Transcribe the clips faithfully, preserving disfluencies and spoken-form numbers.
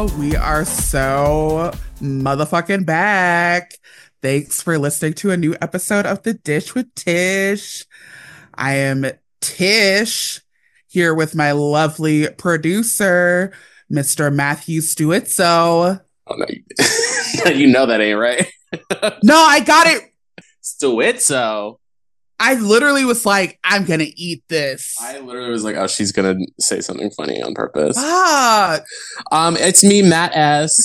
y'all. We are so motherfucking back. Thanks for listening to a new episode of The Dish with Tish. I am Tish, here with my lovely producer, Mister Matthew Stuizzo. Oh, no, you, you know that ain't right. No, I got it. Stuizzo. I literally was like, I'm gonna eat this. I literally was like, oh, she's gonna say something funny on purpose. Ah. Um, it's me, Matt S.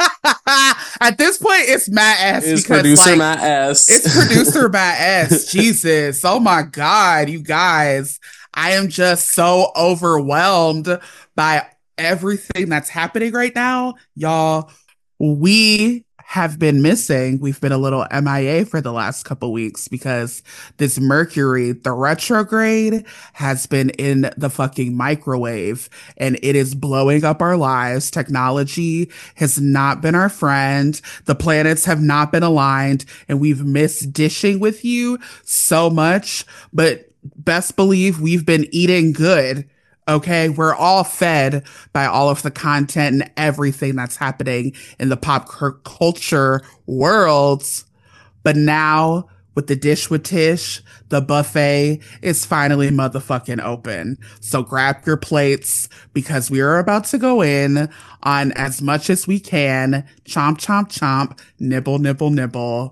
At this point, it's Matt S. It's because, producer like, Matt S. It's producer Matt S. Jesus. Oh my God, you guys. I am just so overwhelmed by everything that's happening right now. Y'all, we have been missing. We've been a little M I A for the last couple weeks because this Mercury, the retrograde, has been in the fucking microwave and it is blowing up our lives. Technology has not been our friend. The planets have not been aligned and we've missed dishing with you so much. But best believe we've been eating good. Okay, we're all fed by all of the content and everything that's happening in the pop culture world. But now, with the Dish with Tish, the buffet is finally motherfucking open. So grab your plates because we are about to go in on as much as we can. Chomp, chomp, chomp. Nibble, nibble, nibble.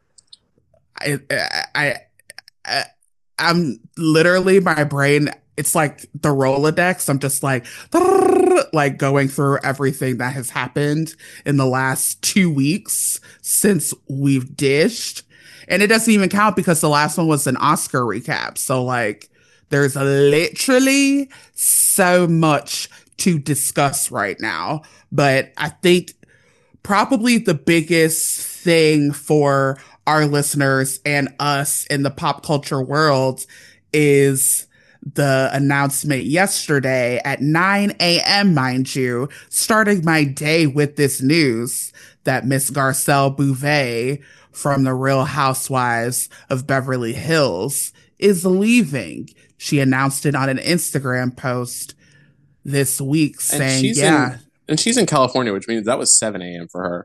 I, I, I, I'm literally, my brain, it's like the Rolodex. I'm just like, like going through everything that has happened in the last two weeks since we've dished. And it doesn't even count because the last one was an Oscar recap. So like, there's literally so much to discuss right now. But I think probably the biggest thing for our listeners and us in the pop culture world is the announcement yesterday at nine a.m., mind you, starting my day with this news that Miss Garcelle Beauvais from The Real Housewives of Beverly Hills is leaving. She announced it on an Instagram post this week and saying, she's yeah. In, and she's in California, which means that was seven a.m. for her.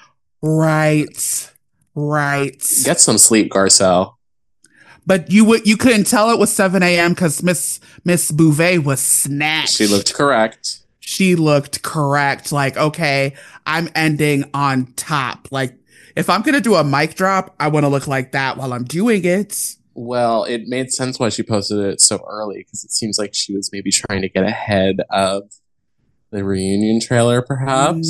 Right. Right. Get some sleep, Garcelle. But you would you couldn't tell it was seven a.m. because Miss Miss Beauvais was snatched. She looked correct. She looked correct. Like, okay, I'm ending on top. Like, if I'm gonna do a mic drop, I want to look like that while I'm doing it. Well, it made sense why she posted it so early because it seems like she was maybe trying to get ahead of the reunion trailer, perhaps.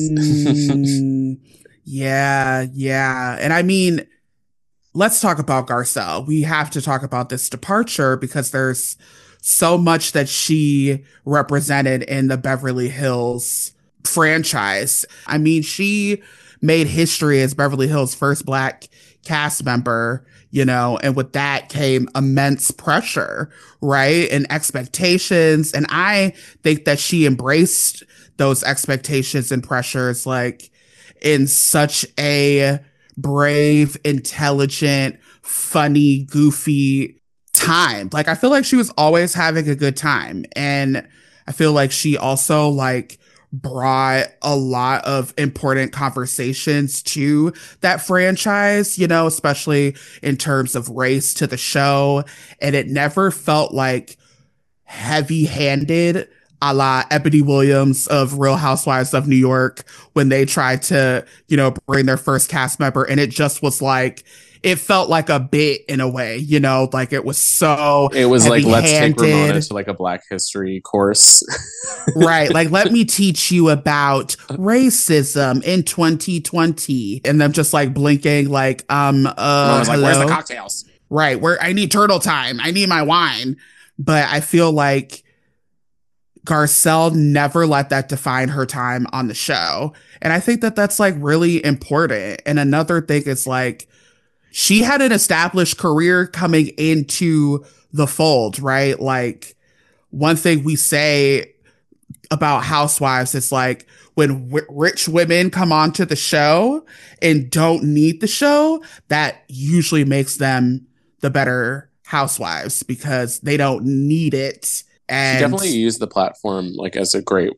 Mm, yeah, yeah, and I mean, let's talk about Garcelle. We have to talk about this departure because there's so much that she represented in the Beverly Hills franchise. I mean, she made history as Beverly Hills' first Black cast member, you know, and with that came immense pressure, right? And expectations. And I think that she embraced those expectations and pressures like in such a brave, intelligent, funny, goofy time. Like, I feel like she was always having a good time. And I feel like she also like brought a lot of important conversations to that franchise, you know, especially in terms of race to the show. And it never felt like heavy handed a la Ebony Williams of Real Housewives of New York when they tried to, you know, bring their first cast member. And it just was like, it felt like a bit in a way, you know, like it was so It was like, let's take Ramona heavy-handed. to like a Black History course. Right. Like, let me teach you about racism in twenty twenty. And them just like blinking like, um, uh, I was like, hello? where's the cocktails? Right. Where I need turtle time. I need my wine. But I feel like Garcelle never let that define her time on the show. And I think that that's like really important. And another thing is like, she had an established career coming into the fold, right? Like, one thing we say about Housewives is like, when w- rich women come onto the show and don't need the show, that usually makes them the better housewives because they don't need it. And she definitely used the platform like as a great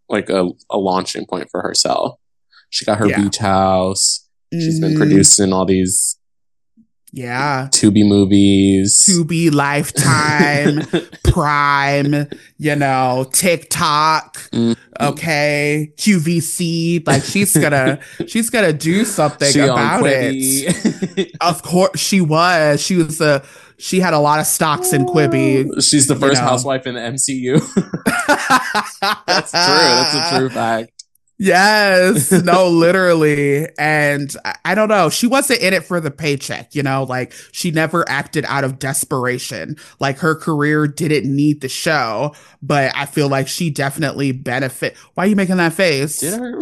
like a, a launching point for herself. She got her Yeah. beach house. She's been Mhm. producing all these Yeah. Tubi movies. Tubi, Lifetime, Prime, you know, TikTok, Mm. okay, Q V C. Like she's gonna she's gonna do something She on about it. Quibi. Of course she was. She was a she had a lot of stocks in Quibi. She's the you first know. housewife in the M C U. That's true. That's a true fact. Yes, no, literally. And I, I don't know. She wasn't in it for the paycheck, you know, like she never acted out of desperation. Like her career didn't need the show, but I feel like she definitely benefit. Why are you making that face? Did her?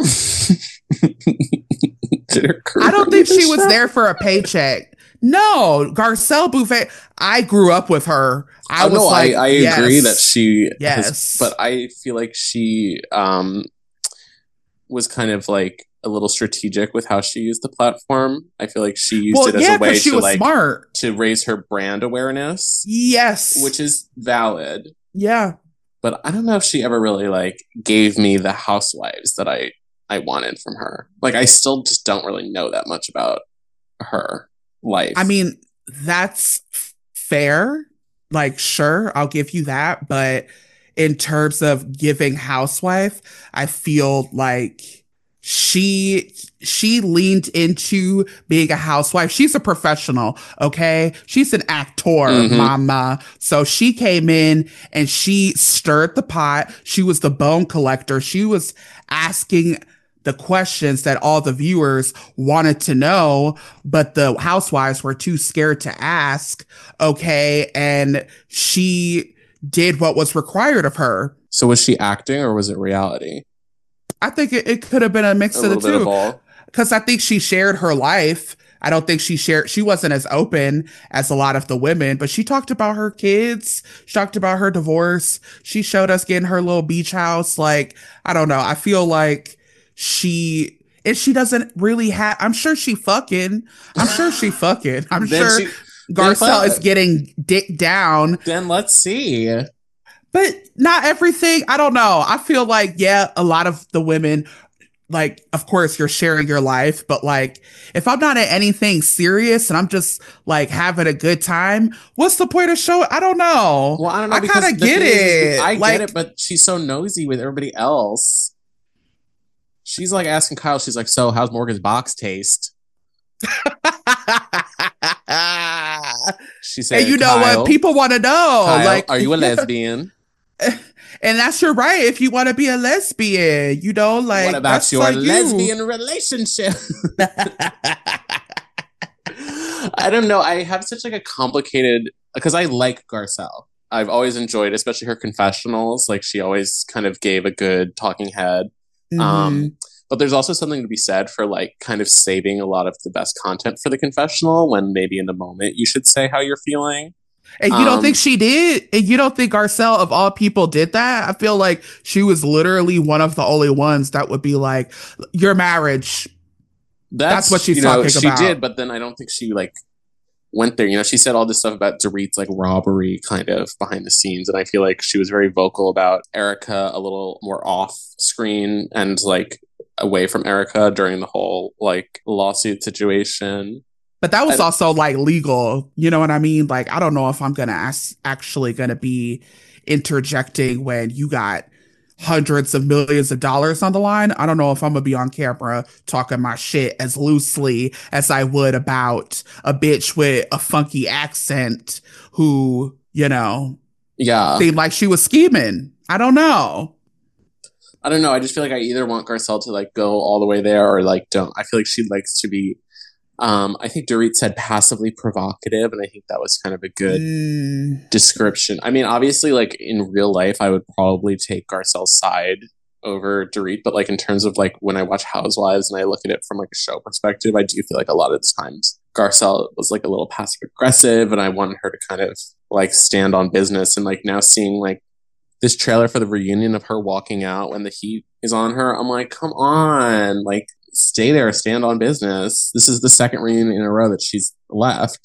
Did her I don't think she was show? there for a paycheck. No, Garcelle Beauvais. I grew up with her. I oh, was no, like, I, I yes, agree that she yes, has, but I feel like she um was kind of like a little strategic with how she used the platform. I feel like she used well, it as yeah, a way she to was like smart. to raise her brand awareness. Yes, which is valid. Yeah, but I don't know if she ever really like gave me the housewives that I I wanted from her. Like I still just don't really know that much about her life. I mean, that's fair. Like, sure, I'll give you that. But in terms of giving housewife, I feel like she she leaned into being a housewife. She's a professional, okay? She's an actor, Mhm. mama. So she came in and she stirred the pot. She was the bone collector. She was asking the questions that all the viewers wanted to know, but the housewives were too scared to ask. Okay. And she did what was required of her. So was she acting or was it reality? I think it, it could have been a mix A of the little bit of two. all. Because I think she shared her life. I don't think she shared, she wasn't as open as a lot of the women, but she talked about her kids. She talked about her divorce. She showed us getting her little beach house. Like, I don't know. I feel like she, and she doesn't really have, I'm sure she fucking, I'm sure she fucking, I'm Then sure she- Garcelle then is getting dick down, Then let's see. but not everything. I don't know. I feel like, yeah, a lot of the women, like, of course, you're sharing your life, but like, if I'm not in anything serious and I'm just like having a good time, what's the point of showing? I don't know. Well, I don't know. I because kind of the get thing is, is it. I like, get it, but she's so nosy with everybody else. She's like asking Kyle, she's like, so how's Morgan's box taste? She said, and you know Kyle, what? People want to know. Kyle, like, are you a lesbian? And that's your right if you want to be a lesbian. You know, like, what about that's your like lesbian you. relationship? I don't know. I have such like a complicated, because I like Garcelle. I've always enjoyed, especially her confessionals. Like she always kind of gave a good talking head. Mhm. Um, but there's also something to be said for like kind of saving a lot of the best content for the confessional when maybe in the moment you should say how you're feeling. And you Um, don't think she did? And you don't think Garcelle, of all people, did that? I feel like she was literally one of the only ones that would be like, your marriage. That's, That's what she's you know, talking she about. did, but then I don't think she like went there. You know, she said all this stuff about Dorit's like robbery kind of behind the scenes, and I feel like she was very vocal about Erica a little more off screen and like away from Erica during the whole like lawsuit situation. But that was I- also like legal. You know what I mean? Like, I don't know if I'm going to ask, actually going to be interjecting when you got hundreds of millions of dollars on the line. I don't know if I'm going to be on camera talking my shit as loosely as I would about a bitch with a funky accent who, you know, Yeah. seemed like she was scheming. I don't know. I don't know. I just feel like I either want Garcelle to like go all the way there or like don't. I feel like she likes to be, um, I think Dorit said passively provocative, and I think that was kind of a good Mm. description. I mean, obviously, like in real life, I would probably take Garcelle's side over Dorit, but like in terms of like when I watch Housewives and I look at it from like a show perspective, I do feel like a lot of the times Garcelle was like a little passive aggressive, and I wanted her to kind of like stand on business. And like now seeing like this trailer for the reunion of her walking out when the heat is on her, I'm like, come on, like stay there, stand on business. This is the second reunion in a row that she's left.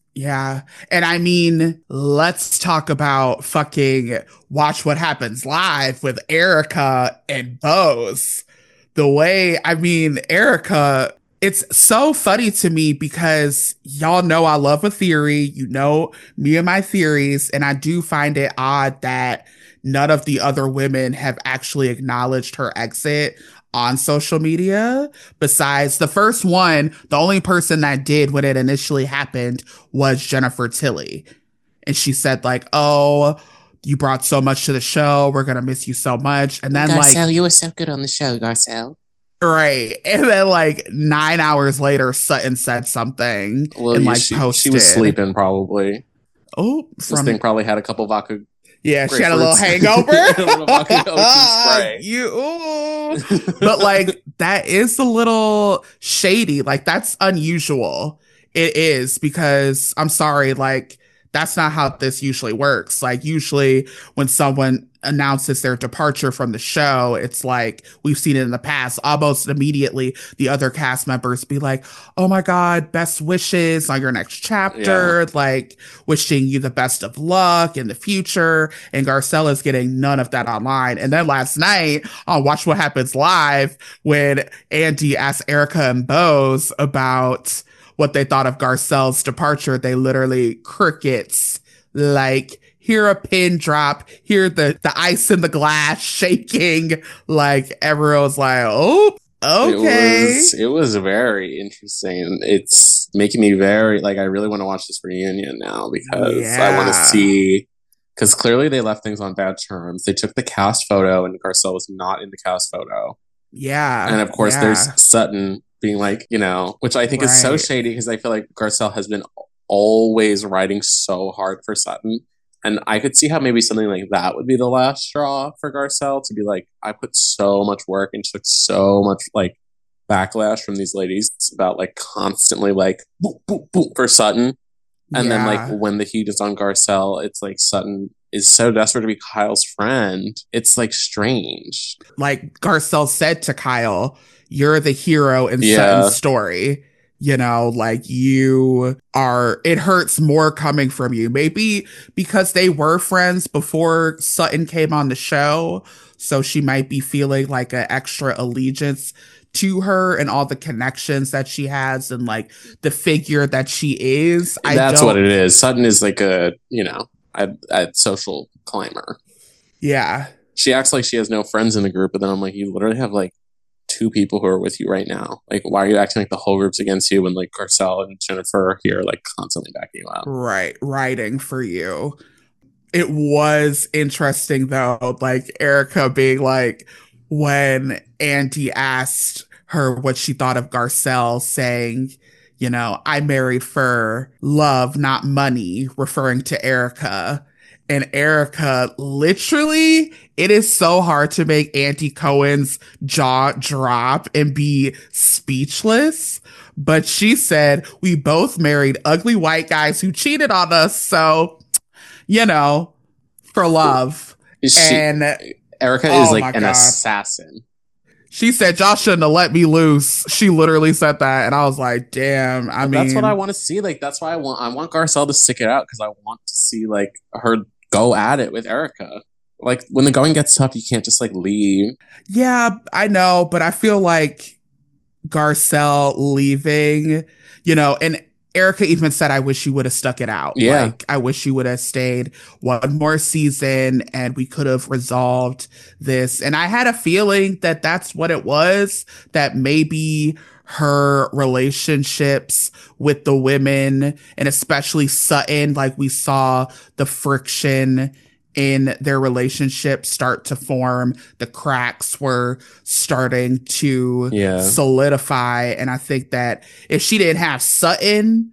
Yeah. And I mean, let's talk about fucking Watch What Happens Live with Erica and Bose. The way, I mean, Erica, it's so funny to me because y'all know I love a theory. You know me and my theories. And I do find it odd that none of the other women have actually acknowledged her exit on social media. Besides the first one, the only person that did when it initially happened was Jennifer Tilly. And she said, like, oh, you brought so much to the show. We're going to miss you so much. And then, like, Garcelle, you were so good on the show, Garcelle. right. And then, like, nine hours later, Sutton said something Well, and, yeah, like, she, posted. she was sleeping probably. Oh, This from thing probably had a couple vodka. yeah, she had a little hangover. A little vodka ocean spray. You, ooh. But like that is a little shady. Like that's unusual. It is because I'm sorry, like that's not how this usually works. Like usually when someone announces their departure from the show, it's like we've seen it in the past. Almost immediately, the other cast members be like, "Oh my God, best wishes on your next chapter." Yeah. Like wishing you the best of luck in the future. And Garcella's getting none of that online. And then last night on Watch What Happens Live, when Andy asked Erica and Bose about what they thought of Garcelle's departure, they literally crickets. Like, hear a pin drop, hear the, the ice in the glass shaking. Like, everyone's like, oh, okay. It was, it was very interesting. It's making me very, like, I really want to watch this reunion now because Yeah. I want to see, because clearly they left things on bad terms. They took the cast photo and Garcelle was not in the cast photo. Yeah. And of course, yeah. there's Sutton being like, you know, which I think Right. is so shady because I feel like Garcelle has been always writing so hard for Sutton. And I could see how maybe something like that would be the last straw for Garcelle to be like, I put so much work and took so much like backlash from these ladies about like constantly like boop, boop, boop for Sutton. And Yeah. then like when the heat is on Garcelle, it's like Sutton is so desperate to be Kyle's friend. It's like strange. Like Garcelle said to Kyle, you're the hero in Yeah. Sutton's story. You know, like you are, it hurts more coming from you. Maybe because they were friends before Sutton came on the show. So she might be feeling like an extra allegiance to her and all the connections that she has and like the figure that she is. I That's don't, what it is. Sutton is like a, you know, a, a social climber. Yeah. She acts like she has no friends in the group, but then I'm like, you literally have like two people who are with you right now. Like, why are you acting like the whole group's against you when like Garcelle and Jennifer are here, like constantly backing you up? Right. Writing for you. It was interesting though, like Erica being like, when Andy asked her what she thought of Garcelle, saying, you know, I married for love, not money, referring to Erica. And Erica, literally, it is so hard to make Andy Cohen's jaw drop and be speechless. But she said, we both married ugly white guys who cheated on us. So, you know, for love. She, and Erica oh is like an God. assassin. She said, y'all shouldn't have let me loose. She literally said that. And I was like, damn, I but mean. That's what I want to see. Like, that's why I want, I want Garcelle to stick it out because I want to see like her go at it with Erica. Like, when the going gets tough, you can't just like leave. Yeah, I know. But I feel like Garcelle leaving, you know, and Erica even said, I wish you would have stuck it out. Yeah. Like, I wish you would have stayed one more season and we could have resolved this. And I had a feeling that that's what it was, that maybe her relationships with the women and especially Sutton, like we saw the friction in their relationship start to form. The cracks were starting to yeah. solidify. And I think that if she didn't have Sutton,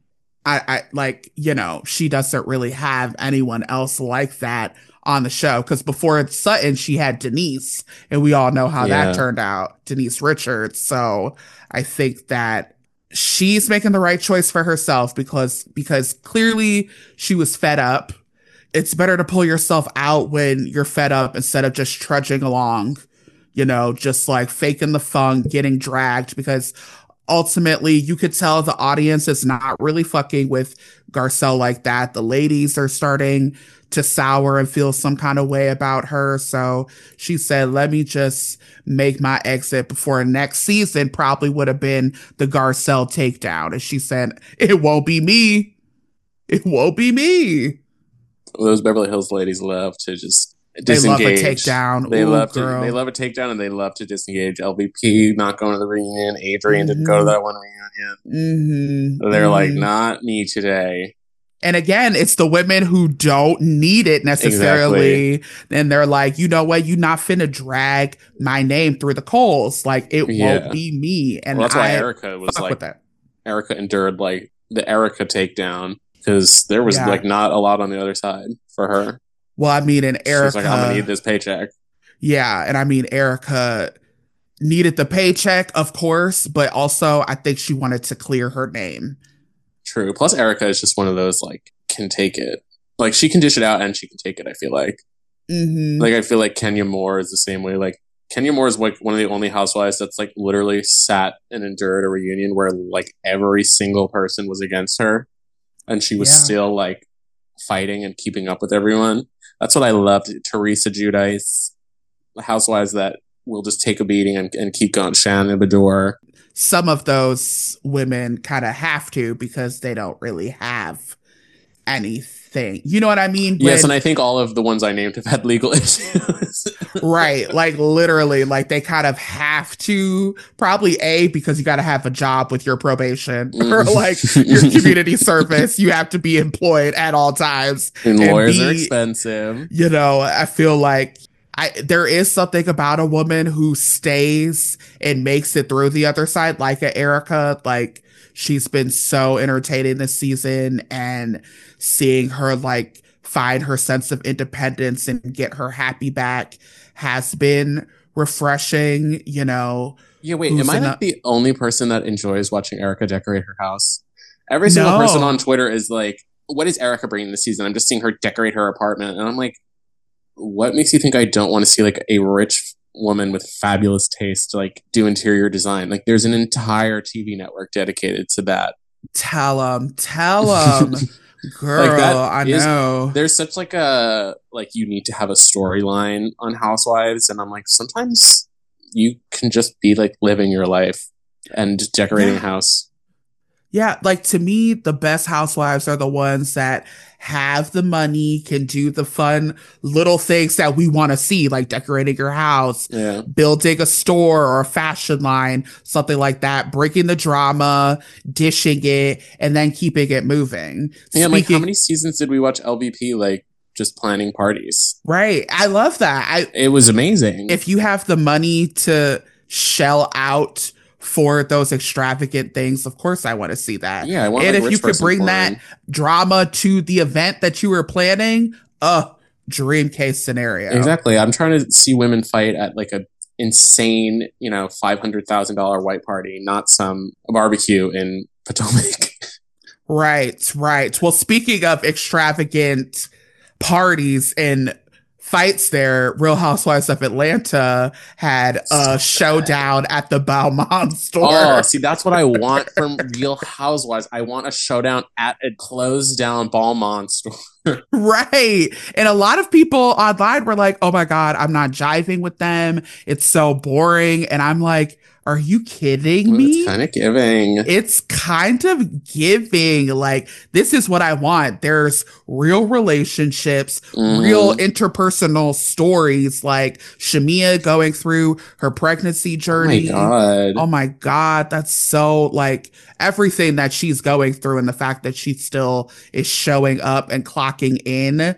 I, I like, you know, she doesn't really have anyone else like that on the show. Because before Sutton, she had Denise, and we all know how yeah. that turned out, Denise Richards. So I think that she's making the right choice for herself because because clearly she was fed up. It's better to pull yourself out when you're fed up instead of just trudging along, you know, just like faking the funk, getting dragged, because ultimately, you could tell the audience is not really fucking with Garcelle like that. The ladies are starting to sour and feel some kind of way about her. So she said, let me just make my exit before next season probably would have been the Garcelle takedown. And she said, it won't be me. It won't be me. Those Beverly Hills ladies love to just They love a disengage. takedown. They Ooh, love girl. to they love a takedown and they love to disengage. L V P not going to the reunion. Adrian didn't go to that one reunion. Mm-hmm. They're Mm-hmm. like, not me today. And again, it's the women who don't need it necessarily. Exactly. And they're like, you know what? You're not finna drag my name through the coals. Like, it Yeah. won't be me. And Well, that's why I Erica was fuck like, with that. Erica endured like the Erica takedown because there was Yeah. like not a lot on the other side for her. Well, I mean, and She was Erica. like, I'm gonna need this paycheck. Yeah. And I mean, Erica needed the paycheck, of course, but also I think she wanted to clear her name. True. Plus, Erica is just one of those like can take it. Like she can dish it out and she can take it. I feel like. Mm-hmm. Like I feel like Kenya Moore is the same way. Like Kenya Moore is like one of the only housewives that's like literally sat and endured a reunion where like every single person was against her, and she was Yeah. still like fighting and keeping up with everyone. That's what I loved. Teresa Giudice, the housewives that will just take a beating and, and keep going. Shannon Beador. Some of those women kind of have to because they don't really have anything. You know what I mean? Yes, When- and I think all of the ones I named have had legal issues. Right. Like literally, like they kind of have to probably A, because you got to have a job with your probation or like your community service. You have to be employed at all times. And, And lawyers B, are expensive. You know, I feel like I, there is something about a woman who stays and makes it through the other side, like a Erica. Like she's been so entertaining this season, and seeing her like find her sense of independence and get her happy back has been refreshing. You know. Yeah, wait, am I like the only person that enjoys watching Erica decorate her house? Every single No. person on Twitter is like, what is Erica bringing this season? I'm just seeing her decorate her apartment. And I'm like, what makes you think I don't want to see like a rich woman with fabulous taste like do interior design? Like there's an entire T V network dedicated to that. Tell them, tell them. Girl, Like that I is- know. There's such like a, like you need to have a storyline on Housewives. And I'm like, sometimes you can just be like living your life and decorating Yeah. a house. Yeah, like to me, the best housewives are the ones that have the money, can do the fun little things that we want to see, like decorating your house, Yeah. building a store or a fashion line, something like that, breaking the drama, dishing it, and then keeping it moving. Yeah, like how Speaking- many seasons did we watch L V P like just planning parties? Right. I love that. I It was amazing. if you have the money to shell out for those extravagant things, of course I want to see that. yeah, I want And like, if rich you could person bring porn. that drama to the event that you were planning, uh, dream case scenario. Exactly. I'm trying to see women fight at like a insane, you know, five hundred thousand dollar white party, not some barbecue in Potomac. Right, right. Well, speaking of extravagant parties and fights there, Real Housewives of Atlanta had a showdown at the Balmain store. Oh, see, that's what I want from Real Housewives. I want a showdown at a closed down Balmain store. Right. And a lot of people online were like, oh my God, I'm not jiving with them. It's so boring. And I'm like, are you kidding me? It's kind of giving. It's kind of giving. Like, this is what I want. There's real relationships, Mhm. real interpersonal stories, like Shamia going through her pregnancy Oh my journey. god. Oh my God, that's so like everything that she's going through, and the fact that she still is showing up and clocking in,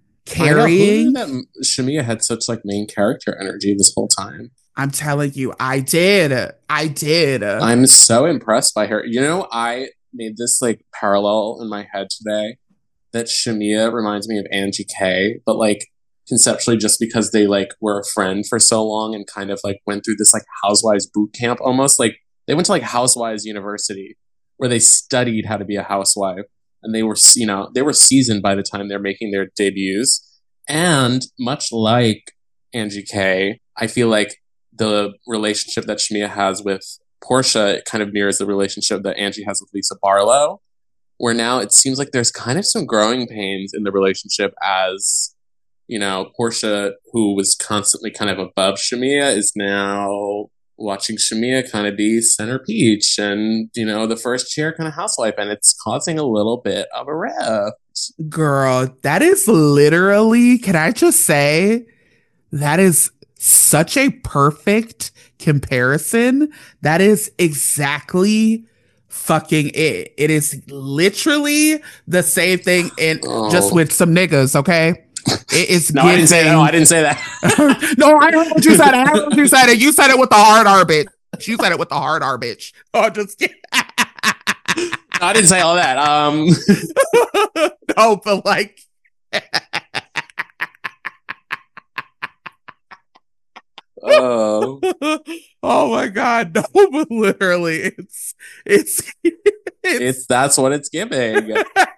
carrying. I know, who knew that Shamia had such like main character energy this whole time. I'm telling you, I did. I did. I'm so impressed by her. You know, I made this like parallel in my head today that Shamia reminds me of Angie K, but like conceptually just because they like were a friend for so long and kind of like went through this like housewives boot camp almost. Like they went to like Housewives University where they studied how to be a housewife, and they were, you know, they were seasoned by the time they're making their debuts. And much like Angie K, I feel like the relationship that Shamia has with Portia kind of mirrors the relationship that Angie has with Lisa Barlow, where now it seems like there's kind of some growing pains in the relationship as, you know, Portia, who was constantly kind of above Shamea, is now watching Shamea kind of be center peach and, you know, the first chair kind of housewife, and it's causing a little bit of a rift. Girl, that is literally, can I just say, that is such a perfect comparison. That is exactly fucking it. It is literally the same thing, and oh. just with some niggas, okay? It is no, giving... I didn't say that. No, I didn't say that. No, I heard what you said. I heard what you said. It. You said it with the hard R, bitch. You said it with the hard R, bitch. Oh, just kidding. No, I didn't say all that. Um, no, but like, oh, oh my God, no, but literally, it's it's it's, it's that's what it's giving.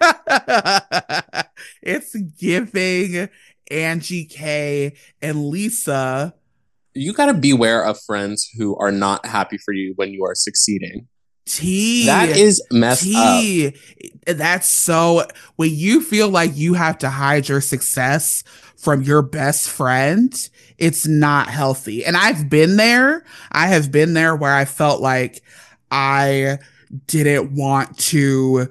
It's giving Angie K and Lisa. You got to beware of friends who are not happy for you when you are succeeding. T. That is messed T. up. That's so, when you feel like you have to hide your success from your best friend, it's not healthy. And I've been there. I have been there where I felt like I didn't want to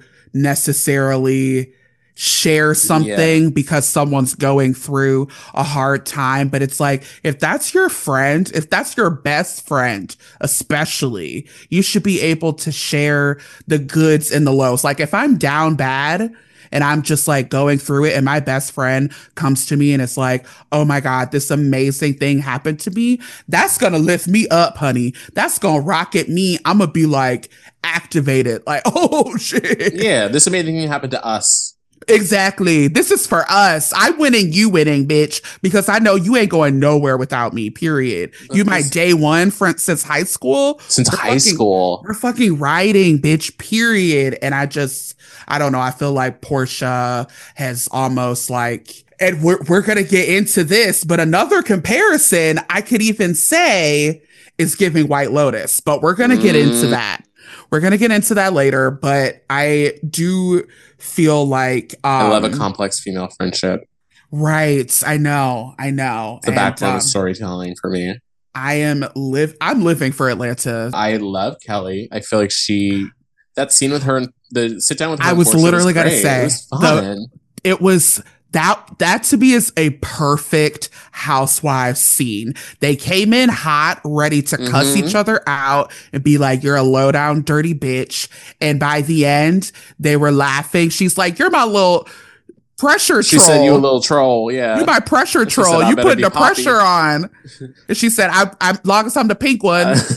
necessarily share something yeah. because someone's going through a hard time. But it's like, if that's your friend, if that's your best friend, especially, you should be able to share the goods and the lows. Like if I'm down bad and I'm just like going through it and my best friend comes to me and it's like, oh my God, this amazing thing happened to me. That's going to lift me up, honey. That's going to rocket me. I'm going to be like activated. Like, oh shit. Yeah. This amazing thing happened to us. Exactly. This is for us. I'm winning, you winning, bitch, because I know you ain't going nowhere without me, period. You my day one friend since high school. Since we're high fucking, school. We're fucking riding, bitch, period. And I just, I don't know. I feel like Portia has almost like, and we're, we're going to get into this, but another comparison I could even say is giving White Lotus, but we're going to get mm. into that. We're going to get into that later, but I do feel like... Um, I love a complex female friendship. Right. I know. I know. It's the backbone um, of storytelling for me. I am live. I'm living for Atlanta. I love Kelly. I feel like she... That scene with her, and the sit down with her... I was literally going to say... It was fun. The, it was... That that to me is a perfect housewives scene. They came in hot, ready to cuss mm-hmm. each other out and be like, you're a low down, dirty bitch. And by the end, they were laughing. She's like, you're my little pressure she troll. She said you a little troll, yeah. You're my pressure she troll. Said, you putting the Poppy. pressure on. And she said, I, I'm long as I'm the pink one. Uh,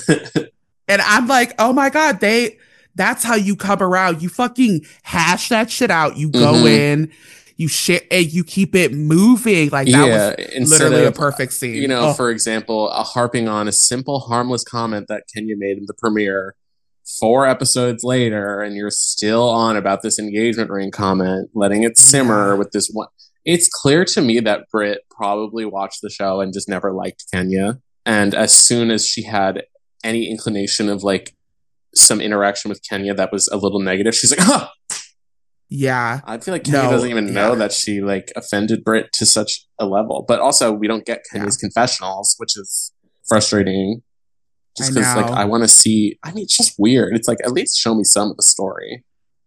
and I'm like, oh my God, they, that's how you come around. You fucking hash that shit out. You go mm-hmm. in. You share and you keep it moving. Like that yeah, was literally of, a perfect scene. You know, oh. for example, a harping on a simple, harmless comment that Kenya made in the premiere four episodes later, and you're still on about this engagement ring comment, letting it simmer yeah. with this one. It's clear to me that Britt probably watched the show and just never liked Kenya. And as soon as she had any inclination of like some interaction with Kenya that was a little negative, she's like, huh. Yeah. I feel like Kenya no, doesn't even yeah. know that she like offended Britt to such a level. But also we don't get Kenya's yeah. confessionals, which is frustrating. Just because like I want to see I mean it's just weird. It's like at least show me some of the story.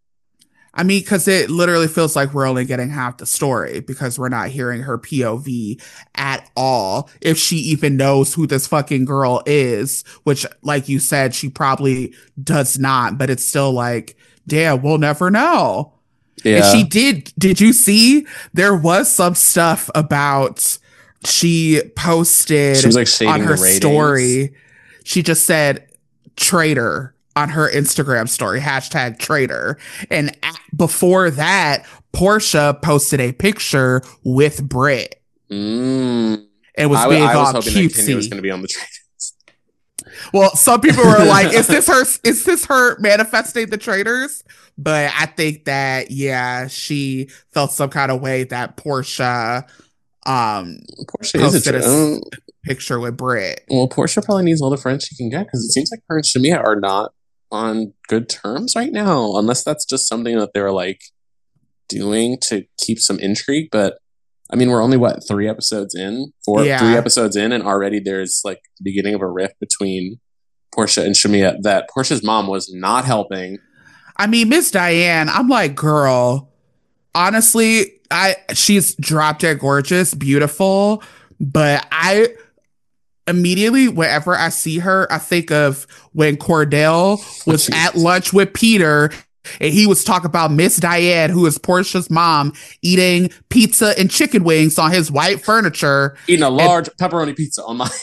I mean, because it literally feels like we're only getting half the story because we're not hearing her P O V at all. If she even knows who this fucking girl is, which like you said, she probably does not, but it's still like, damn, we'll never know. Yeah. And she did. Did you see? There was some stuff about she posted she was like on her story. She just said traitor on her Instagram story, hashtag traitor. And before that, Portia posted a picture with Britt. Mm. And was I, being I all was hoping cutesy. that Kenya was going to be on the traitors. Well, some people were like, is this her, is this her manifesting the traitors? But I think that, yeah, she felt some kind of way that Portia um Portia is a posted a tr- s- um, picture with Brit. well, Portia probably needs all the friends she can get because it seems like her and Shamia are not on good terms right now, unless that's just something that they're like doing to keep some intrigue. But I mean, we're only what three episodes in, four, Yeah. three episodes in, and already there's like the beginning of a rift between Portia and Shamia that Portia's mom was not helping. I mean, Miss Diane, I'm like, girl, honestly, I she's drop dead gorgeous, beautiful, but I immediately whenever I see her, I think of when Cordell was Oh, at lunch with Peter and he was talking about Miss Diane, who is Portia's mom, eating pizza and chicken wings on his white furniture. Eating a large and, pepperoni pizza on my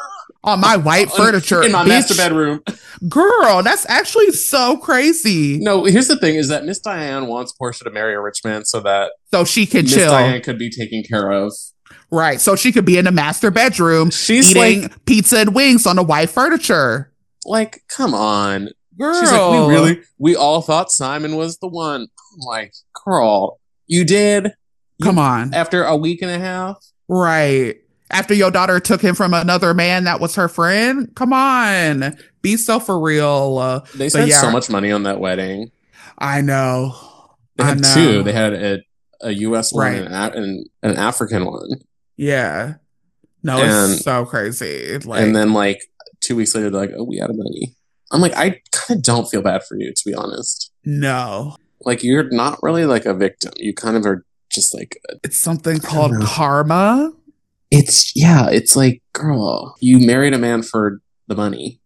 on my white on, furniture in my bitch. master bedroom. Girl, that's actually so crazy. No, here's the thing: is that Miss Diane wants Portia to marry a rich man so that so she can Miss chill. Diane could be taken care of. Right, so she could be in the master bedroom She's eating like, pizza and wings on the white furniture. Like, come on. Girl. She's like, we really, we all thought Simon was the one. I'm like, girl, you did? You, come on. After a week and a half? Right. After your daughter took him from another man that was her friend? Come on. Be so for real. Uh, they spent yeah, so much money on that wedding. I know. They had I know. two. They had a, a U S one right. and, a, and an African one. Yeah. No, and, it's so crazy. Like, and then, like, two weeks later, they're like, oh, we had money. I'm like, I kind of don't feel bad for you, to be honest. No. Like, you're not really, like, a victim. You kind of are just, like... A, it's something called karma. It's, yeah, it's like, girl, you married a man for the money.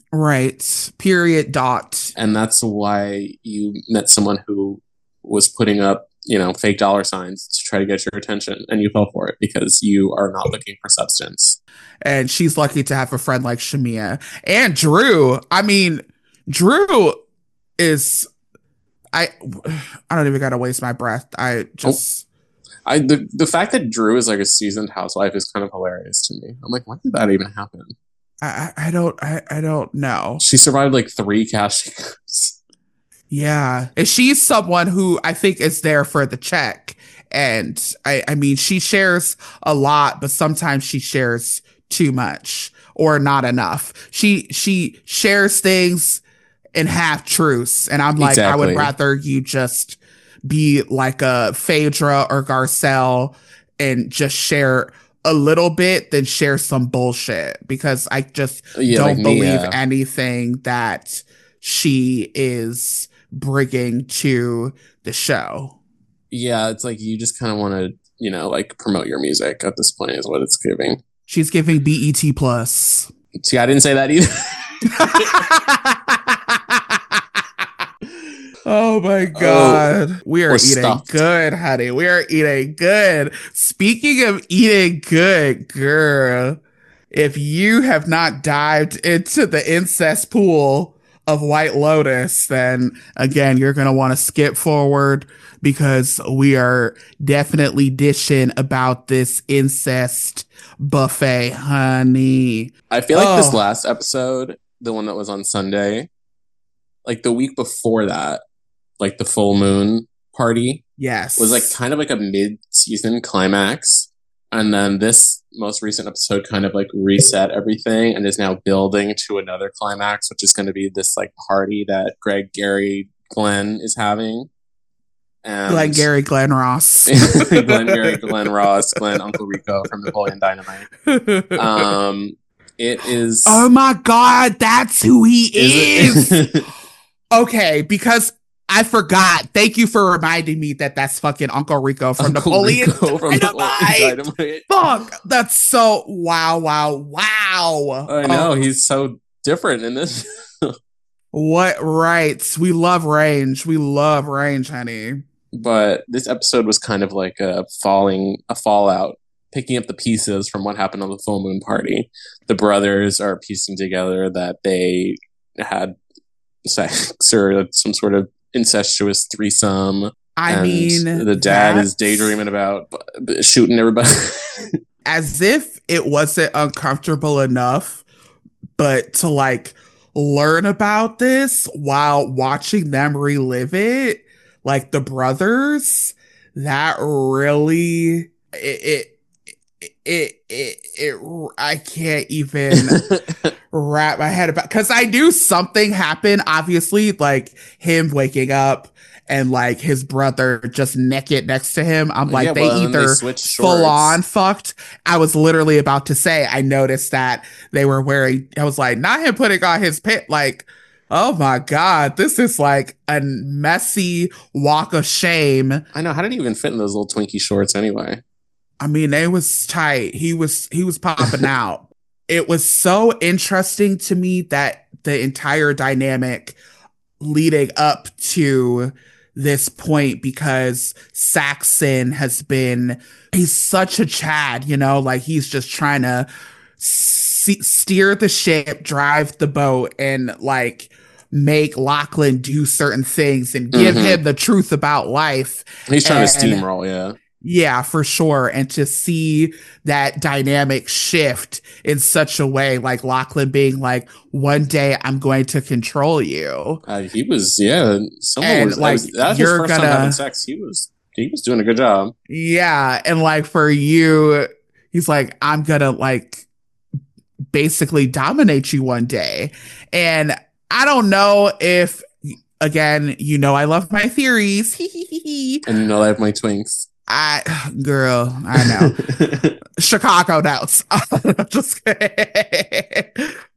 Right. Period. Dot. And that's why you met someone who was putting up, you know, fake dollar signs to try to get your attention, and you fell for it because you are not looking for substance. And she's lucky to have a friend like Shamia and Drew. I mean, Drew is, I, I don't even gotta waste my breath. I just, oh, I the the fact that Drew is like a seasoned housewife is kind of hilarious to me. I'm like, why did that even happen? I, I don't, I, I don't know. She survived like three cashiers. Yeah, and she's someone who I think is there for the check. And I, I mean, she shares a lot, but sometimes she shares too much or not enough. She she shares things in half truths, and I'm like, exactly. I would rather you just be like a Phaedra or Garcelle and just share a little bit than share some bullshit, because I just yeah, don't like believe Mia. anything that she is bringing to the show. Yeah, it's like you just kind of want to, you know, like promote your music at this point is what it's giving. She's giving B E T plus. See, I didn't say that either. Oh my God. Oh, we are eating stuffed. good, honey. We are eating good. Speaking of eating good, girl, if you have not dived into the incest pool of White Lotus, then again, you're going to want to skip forward, because we are definitely dishing about this incest buffet, honey. I feel like oh. this last episode, the one that was on Sunday, like the week before that, like the full moon party, yes, was like kind of like a mid-season climax. And then this most recent episode kind of like reset everything and is now building to another climax, which is going to be this like party that Greg, Gary, Glenn is having. And Glenn, Gary, Glenn Ross. Glenn, Gary, Glenn Ross, Glenn, Uncle Rico from Napoleon Dynamite. Um, it is... Oh my God, that's who he is! is. Okay, because... I forgot. Thank you for reminding me that that's fucking Uncle Rico from Uncle Napoleon Rico from Dynamite. Dynamite. Fuck. That's so wow, wow, wow. I know. Oh. He's so different in this. What rights? We love range. We love range, honey. But this episode was kind of like a falling, a fallout, picking up the pieces from what happened on the full moon party. The brothers are piecing together that they had sex or some sort of incestuous threesome. I and mean, the dad is daydreaming about shooting everybody. As if it wasn't uncomfortable enough, but to like learn about this while watching them relive it, like the brothers, that really it, it it it it I can't even wrap my head about, because I knew something happened, obviously, like him waking up and like his brother just naked next to him. I'm like, Yeah, they well, and then they either switched full on shorts. fucked. I was literally about to say, I noticed that they were wearing, I was like, not him putting on his pit, like, oh my God, this is like a messy walk of shame. I know. How did he even fit in those little Twinkie shorts anyway? I mean, they was tight. He was he was popping out. It was so interesting to me that the entire dynamic leading up to this point, because Saxon has been, he's such a Chad, you know, like he's just trying to se- steer the ship, drive the boat, and like make Lachlan do certain things and give Mm-hmm. him the truth about life. He's trying to And steamroll, yeah. yeah, for sure. And to see that dynamic shift in such a way, like Lachlan being like, one day I'm going to control you. Uh, he was, yeah. Someone And was, that like, was that was his you're first time having gonna, sex. He was, he was doing a good job. yeah. And like, for you, he's like, I'm gonna like basically dominate you one day. And I don't know if, again, you know, I love my theories. And you know, I have my twinks. I, girl, I know. Chicago notes. Just kidding.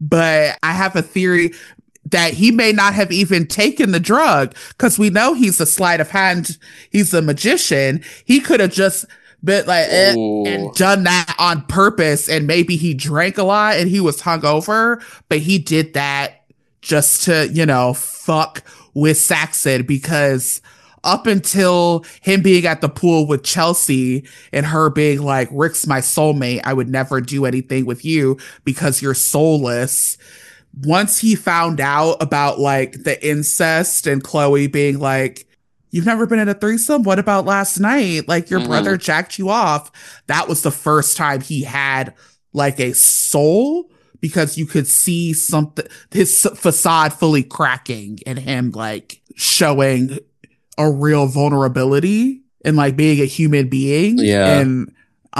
But I have a theory that he may not have even taken the drug, because we know he's a sleight of hand. He's a magician. He could have just been like, eh, and done that on purpose. And maybe he drank a lot and he was hungover, but he did that just to, you know, fuck with Saxon, because up until him being at the pool with Chelsea and her being like, Rick's my soulmate, I would never do anything with you because you're soulless. Once he found out about like the incest and Chloe being like, you've never been in a threesome? What about last night? Like your mm-hmm. brother jacked you off. That was the first time he had like a soul, because you could see something, his facade fully cracking and him like showing a real vulnerability and like being a human being. Yeah. And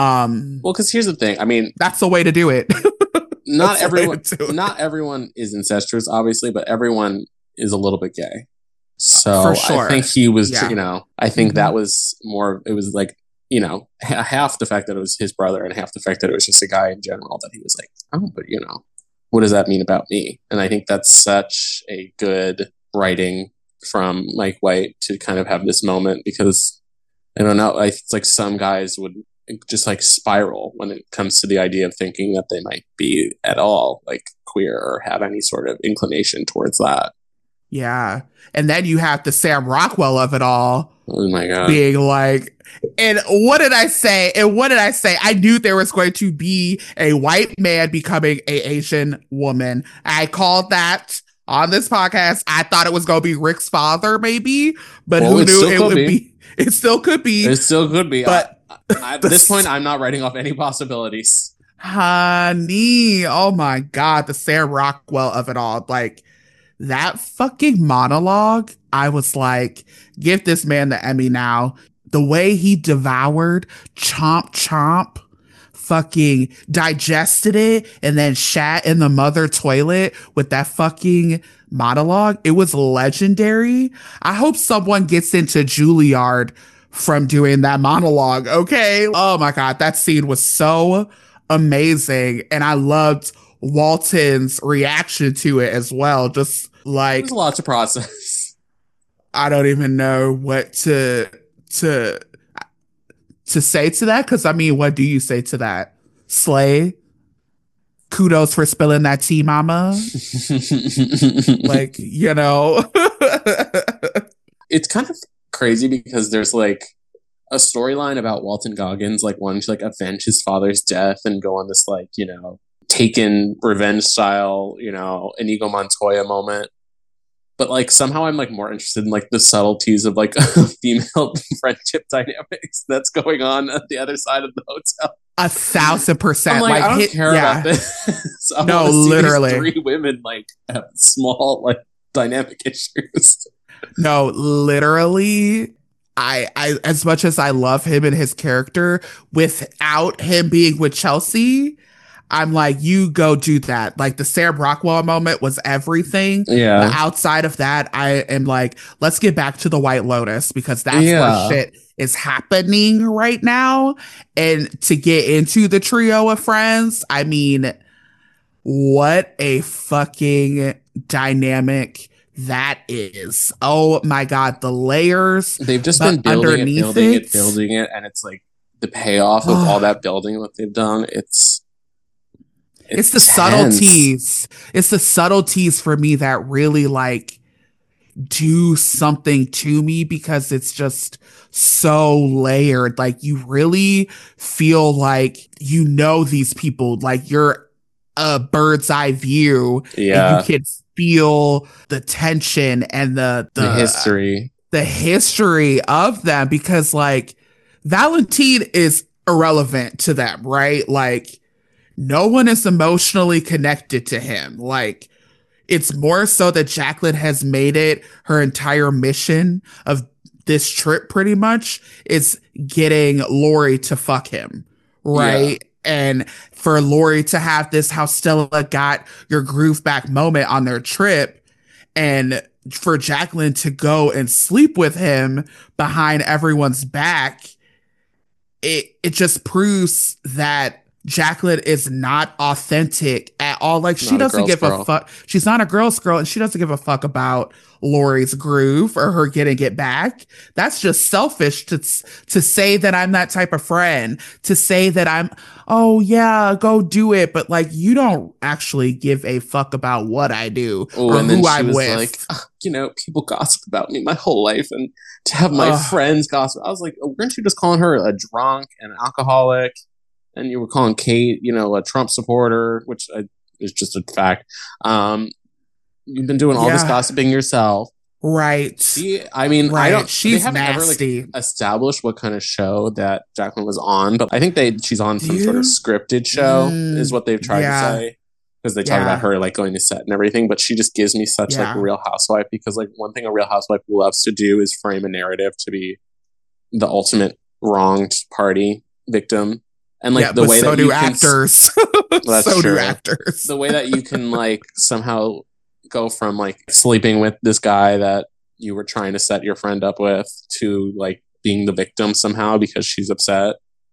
um well, because here's the thing. I mean, that's the way to do it. not everyone not everyone is incestuous, obviously, but everyone is a little bit gay. So For sure. I think he was, yeah. you know, I think mm-hmm. that was more, it was like, you know, half the fact that it was his brother and half the fact that it was just a guy in general, that he was like, oh, but you know, what does that mean about me? And I think that's such a good writing from Mike White to kind of have this moment, because I don't know, I, it's like some guys would just like spiral when it comes to the idea of thinking that they might be at all like queer or have any sort of inclination towards that. Yeah. And then you have the Sam Rockwell of it all. Oh my God. Being like, and what did I say? And what did I say? I knew there was going to be a white man becoming a Asian woman. I called that on this podcast. I thought it was going to be Rick's father, maybe, but well, who knew it would be. be. It still could be. It still could be. But I, I, at this point, I'm not writing off any possibilities. Honey, oh my God, the Sam Rockwell of it all. Like, that fucking monologue, I was like, give this man the Emmy now. The way he devoured, chomp, chomp, fucking digested it, and then shat in the mother toilet with that fucking monologue. It was legendary. I hope someone gets into Juilliard from doing that monologue, okay? Oh my God, that scene was so amazing. And I loved Walton's reaction to it as well. Just like, there's a lot to process. I don't even know what to to to say to that, because I mean, what do you say to that? Slay, kudos for spilling that tea, mama. Like, you know. It's kind of crazy because there's like a storyline about Walton Goggins like wanting to like avenge his father's death and go on this like, you know, Taken revenge style, you know, Inigo Montoya moment. But like somehow I'm like more interested in like the subtleties of like female friendship dynamics that's going on at the other side of the hotel. A thousand percent. I'm like, like I don't hit, care yeah. about this. I no, want to see literally. These three women like have small like dynamic issues. No, literally. I, I, as much as I love him and his character, without him being with Chelsea, I'm like, you go do that. Like the Sam Rockwell moment was everything. But Yeah. outside of that, I am like, let's get back to the White Lotus because that's where Yeah. shit is happening right now. And to get into the trio of friends, I mean, what a fucking dynamic that is. Oh my God, the layers. They've just but been building it, underneath building it, it- building it, and it's like the payoff of all that building that they've done. It's It's, the tense. subtleties. It's the subtleties for me that really like do something to me because it's just so layered. Like you really feel like you know these people, like you're a bird's eye view, Yeah. and you can feel the tension and the the, The history. the history of them because like Valentine is irrelevant to them, right? Like no one is emotionally connected to him. Like it's more so that Jacqueline has made it her entire mission of this trip pretty much is getting Lori to fuck him, right? Yeah. And for Lori to have this how Stella got your groove back moment on their trip, and for Jacqueline to go and sleep with him behind everyone's back, it it just proves that Jacqueline is not authentic at all. Like she Not a doesn't girl's give girl. a fuck. She's not a girl's girl, and she doesn't give a fuck about Lori's groove or her getting it back. That's just selfish to to say that I'm that type of friend, to say that I'm, oh yeah, go do it, but like you don't actually give a fuck about what I do Oh, or and then who she I'm was with. like, "Ugh, you know, people gossip about me my whole life, and to have my Ugh. friends gossip." I was like, oh, weren't you just calling her a drunk and an alcoholic? And you were calling Kate, you know, a Trump supporter, which uh, is just a fact. Um, you've been doing all this Yeah. gossiping yourself. Right. She, I mean, I Right. don't. She's they haven't nasty. ever like established what kind of show that Jacqueline was on, but I think they she's on some sort of Dude. scripted show, Mm, is what they've tried yeah. to say, because they talk Yeah. about her like going to set and everything. But she just gives me such like Yeah. a Real Housewife, because like one thing a Real Housewife loves to do is frame a narrative to be the ultimate wronged party victim. And like yeah, the but way so that do you can, actors. that's so true. do actors. the way that you can like somehow go from like sleeping with this guy that you were trying to set your friend up with to like being the victim somehow because she's upset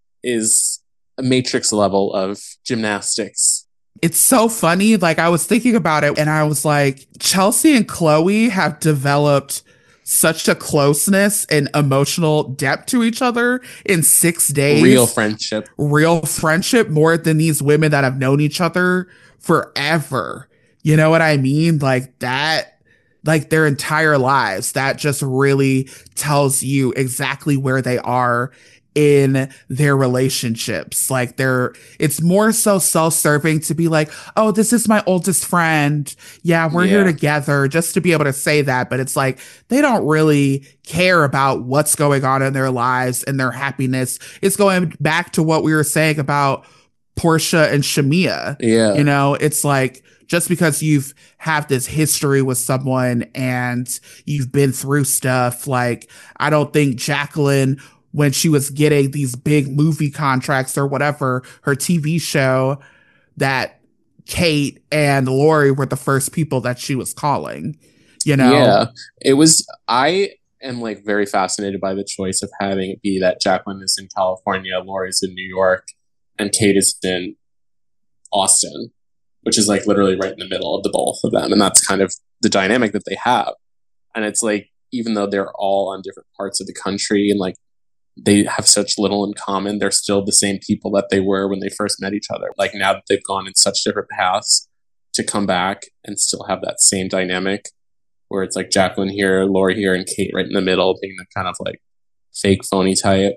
is a Matrix level of gymnastics. It's so funny. Like I was thinking about it and I was like, Chelsea and Chloe have developed such a closeness and emotional depth to each other in six days. Real friendship. Real friendship more than these women that have known each other forever. You know what I mean? Like that, like their entire lives. That just really tells you exactly where they are in their relationships. Like they're, it's more so self-serving to be like, oh, this is my oldest friend. Yeah, we're Yeah. here together, just to be able to say that. But it's like, they don't really care about what's going on in their lives and their happiness. It's going back to what we were saying about Portia and Shamia. Yeah. You know, it's like, just because you've have this history with someone and you've been through stuff, like, I don't think Jacqueline, when she was getting these big movie contracts or whatever, her T V show, that Kate and Lori were the first people that she was calling, you know? Yeah. It was, I am like very fascinated by the choice of having it be that Jacqueline is in California, Lori's in New York, and Kate is in Austin, which is like literally right in the middle of the both of them. And that's kind of the dynamic that they have. And it's like, even though they're all on different parts of the country and like they have such little in common, they're still the same people that they were when they first met each other. Like now that they've gone in such different paths, to come back and still have that same dynamic where it's like Jacqueline here, Lori here, and Kate right in the middle being the kind of like fake phony type.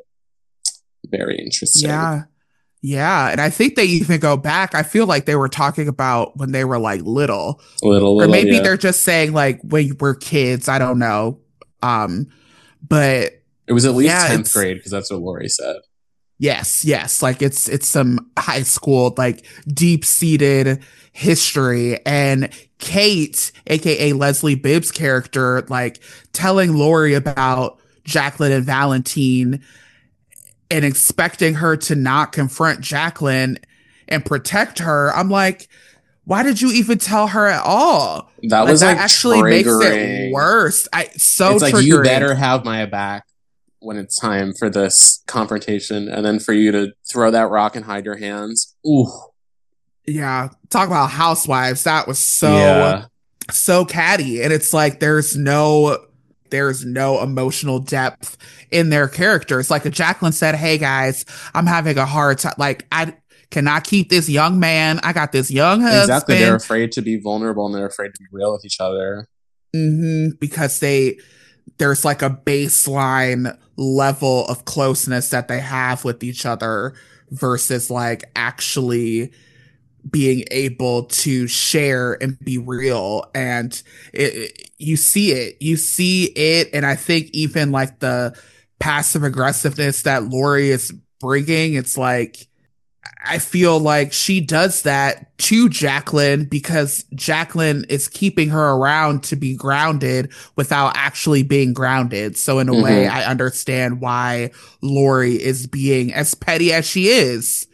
Very interesting. Yeah. Yeah. And I think they even go back. I feel like they were talking about when they were like little. Little, little or maybe yeah. they're just saying like when we're kids. I don't know. Um, but It was at least yeah, tenth it's- grade because that's what Lori said. yes, yes. Like it's it's some high school, like deep seated history. And Kate, aka Leslie Bibb's character, like telling Lori about Jacqueline and Valentine and expecting her to not confront Jacqueline and protect her. I'm like, why did you even tell her at all? That like, was that like actually triggering. makes it worse. I so it's like triggering. You better have my back when it's time for this confrontation, and then for you to throw that rock and hide your hands. Ooh. Yeah, talk about housewives. That was so yeah. so catty, and it's like there's no there's no emotional depth in their characters. Like Jacqueline said, "Hey guys, I'm having a hard time. Like I cannot keep this young man. I got this young husband." Exactly, they're afraid to be vulnerable and they're afraid to be real with each other. Mm-hmm, because they there's like a baseline level of closeness that they have with each other versus like actually being able to share and be real. And it, it, you see it, you see it. And I think even like the passive aggressiveness that Lori is bringing, it's like, I feel like she does that to Jacqueline because Jacqueline is keeping her around to be grounded without actually being grounded. So in a mm-hmm. way, I understand why Lori is being as petty as she is.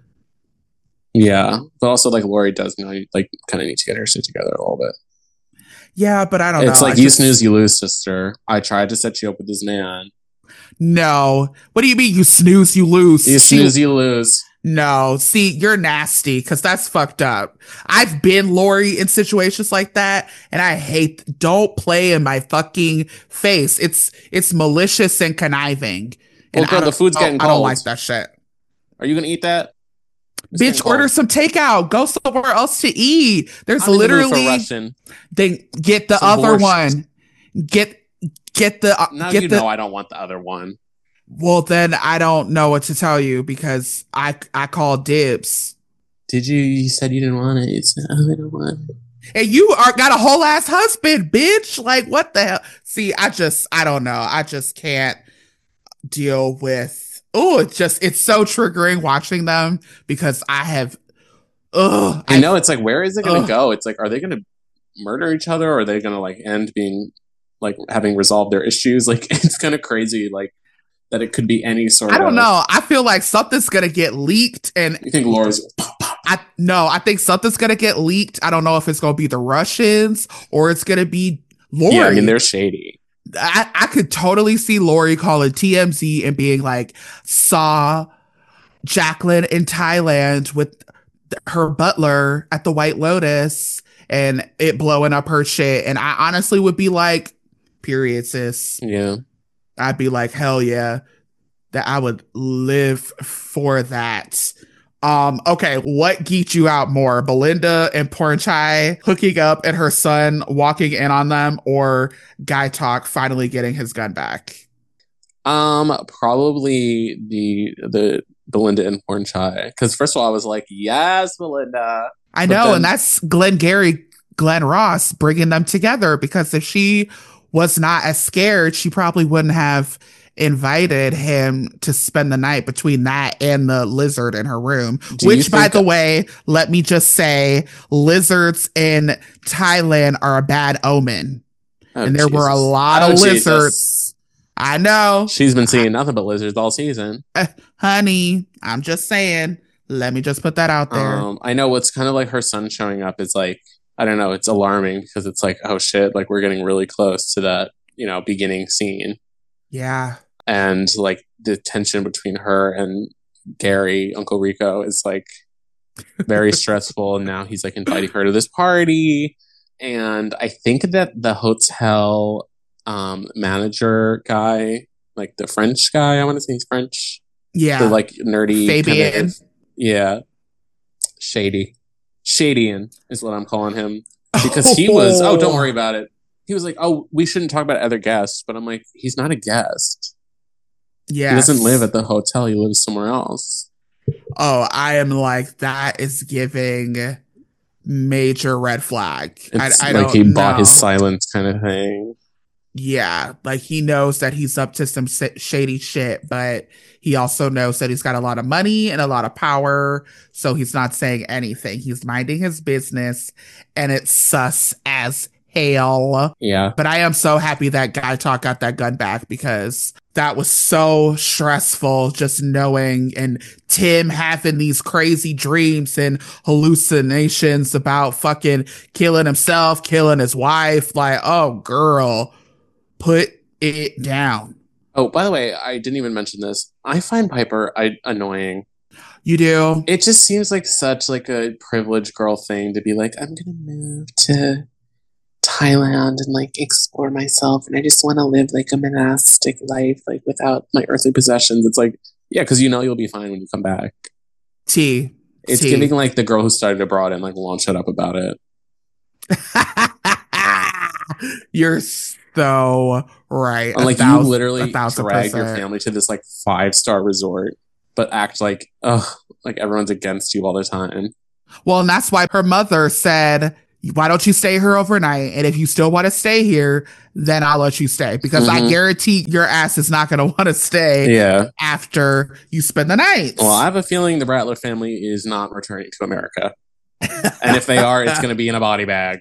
Yeah, but also like Lori does know, like, kind of need to get her shit together a little bit. Yeah, but I don't it's know. It's like I you just... snooze, you lose, sister. I tried to set you up with this man. No, what do you mean you snooze, you lose? You snooze, she... you lose. No, see, you're nasty because that's fucked up. I've been Lori in situations like that, and I hate. Don't play in my fucking face. It's it's malicious and conniving. Well, girl, the food's getting cold. I don't like that shit. Are you gonna eat that? It's Bitch, order some takeout. Go somewhere else to eat. There's I'm literally. Russian. Then get the some other borscht. one. Get get the. Uh, now get you the, know I don't want the other one. Well, then I don't know what to tell you because I I called dibs. Did you? You said you didn't want it. It's not, I don't want it. And you are got a whole ass husband, bitch. Like what the hell? See, I just I don't know. I just can't deal with. Oh, it's just it's so triggering watching them because I have. Ugh, I know it's like where is it going to go? It's like are they going to murder each other or are they going to like end being like having resolved their issues? Like it's kind of crazy. Like. That it could be any sort of. I don't of, know. I feel like something's gonna get leaked, and you think Laura's? I no. I think something's gonna get leaked. I don't know if it's gonna be the Russians or it's gonna be Lori. Yeah, I mean they're shady. I, I could totally see Lori calling T M Z and being like, "Saw Jacqueline in Thailand with her butler at the White Lotus," and it blowing up her shit. And I honestly would be like, "Period, sis." Yeah. I'd be like, hell yeah, that I would live for that. Um, okay, what geeked you out more? Belinda and Pornchai hooking up and her son walking in on them, or Guy Talk finally getting his gun back? Um, probably the the Belinda and Pornchai. Because first of all, I was like, yes, Belinda. I know, then- and that's Glenn Gary, Glenn Ross bringing them together because if she was not as scared, she probably wouldn't have invited him to spend the night between that and the lizard in her room. Do which, by the way, let me just say, lizards in Thailand are a bad omen. Oh, and there Jesus. were a lot oh, of Jesus. lizards. I know. She's been seeing I, nothing but lizards all season. Uh, honey, I'm just saying. Let me just put that out there. Um, I know what's kind of like her son showing up is like, I don't know, it's alarming because it's like, oh shit, like we're getting really close to that, you know, beginning scene. Yeah. And like the tension between her and Gary, Uncle Rico, is like very stressful. And now he's like inviting her to this party. And I think that the hotel um, manager guy, like the French guy, I want to say he's French. Yeah. The like nerdy. Fabian. Kind of, yeah. Shady. Shadian is what I'm calling him because he was, oh, don't worry about it. He was like, oh, we shouldn't talk about other guests. But I'm like, he's not a guest. Yeah. He doesn't live at the hotel. He lives somewhere else. Oh, I am like, that is giving major red flag. It's I, I like don't he know. bought his silence kind of thing. Yeah, like he knows that he's up to some shady shit, but he also knows that he's got a lot of money and a lot of power, so he's not saying anything. He's minding his business, and it's sus as hell. Yeah. But I am so happy that Guy Talk got that gun back because that was so stressful just knowing and Tim having these crazy dreams and hallucinations about fucking killing himself, killing his wife. Like, oh, girl, put it down. Oh, by the way, I didn't even mention this. I find Piper I, annoying. You do? It just seems like such like a privileged girl thing to be like, I'm gonna move to Thailand and like explore myself, and I just want to live like a monastic life, like without my earthly possessions. It's like, yeah, because you know you'll be fine when you come back. T. It's T. giving like the girl who studied abroad and like won't shut up about it. You're so right. And, like thousand, you literally drag percent. your family to this like five star resort, but act like ugh, like everyone's against you all the time. Well, and that's why her mother said, why don't you stay here overnight? And if you still want to stay here, then I'll let you stay. Because mm-hmm. I guarantee your ass is not going to want to stay yeah. after you spend the night. Well, I have a feeling the Ratliff family is not returning to America. And if they are, it's going to be in a body bag.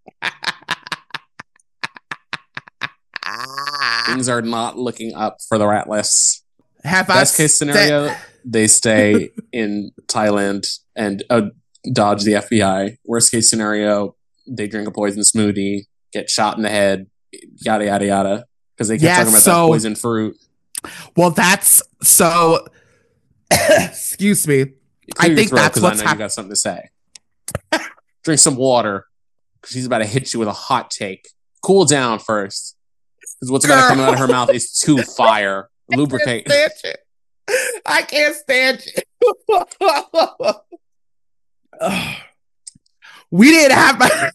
Things are not looking up for the Ratliffs. Have Best case scenario, st- they stay in Thailand and uh, dodge the F B I. Worst case scenario, they drink a poison smoothie, get shot in the head, yada, yada, yada. Because they kept yes, talking about so, that poison fruit. Well, that's so... Excuse me. I think throat, that's what's happening. You got something to say. Drink some water. Because she's about to hit you with a hot take. Cool down first. Because what's about to come out of her mouth is too fire. Lubricate. I can't stand you. I can't stand you. We didn't have my...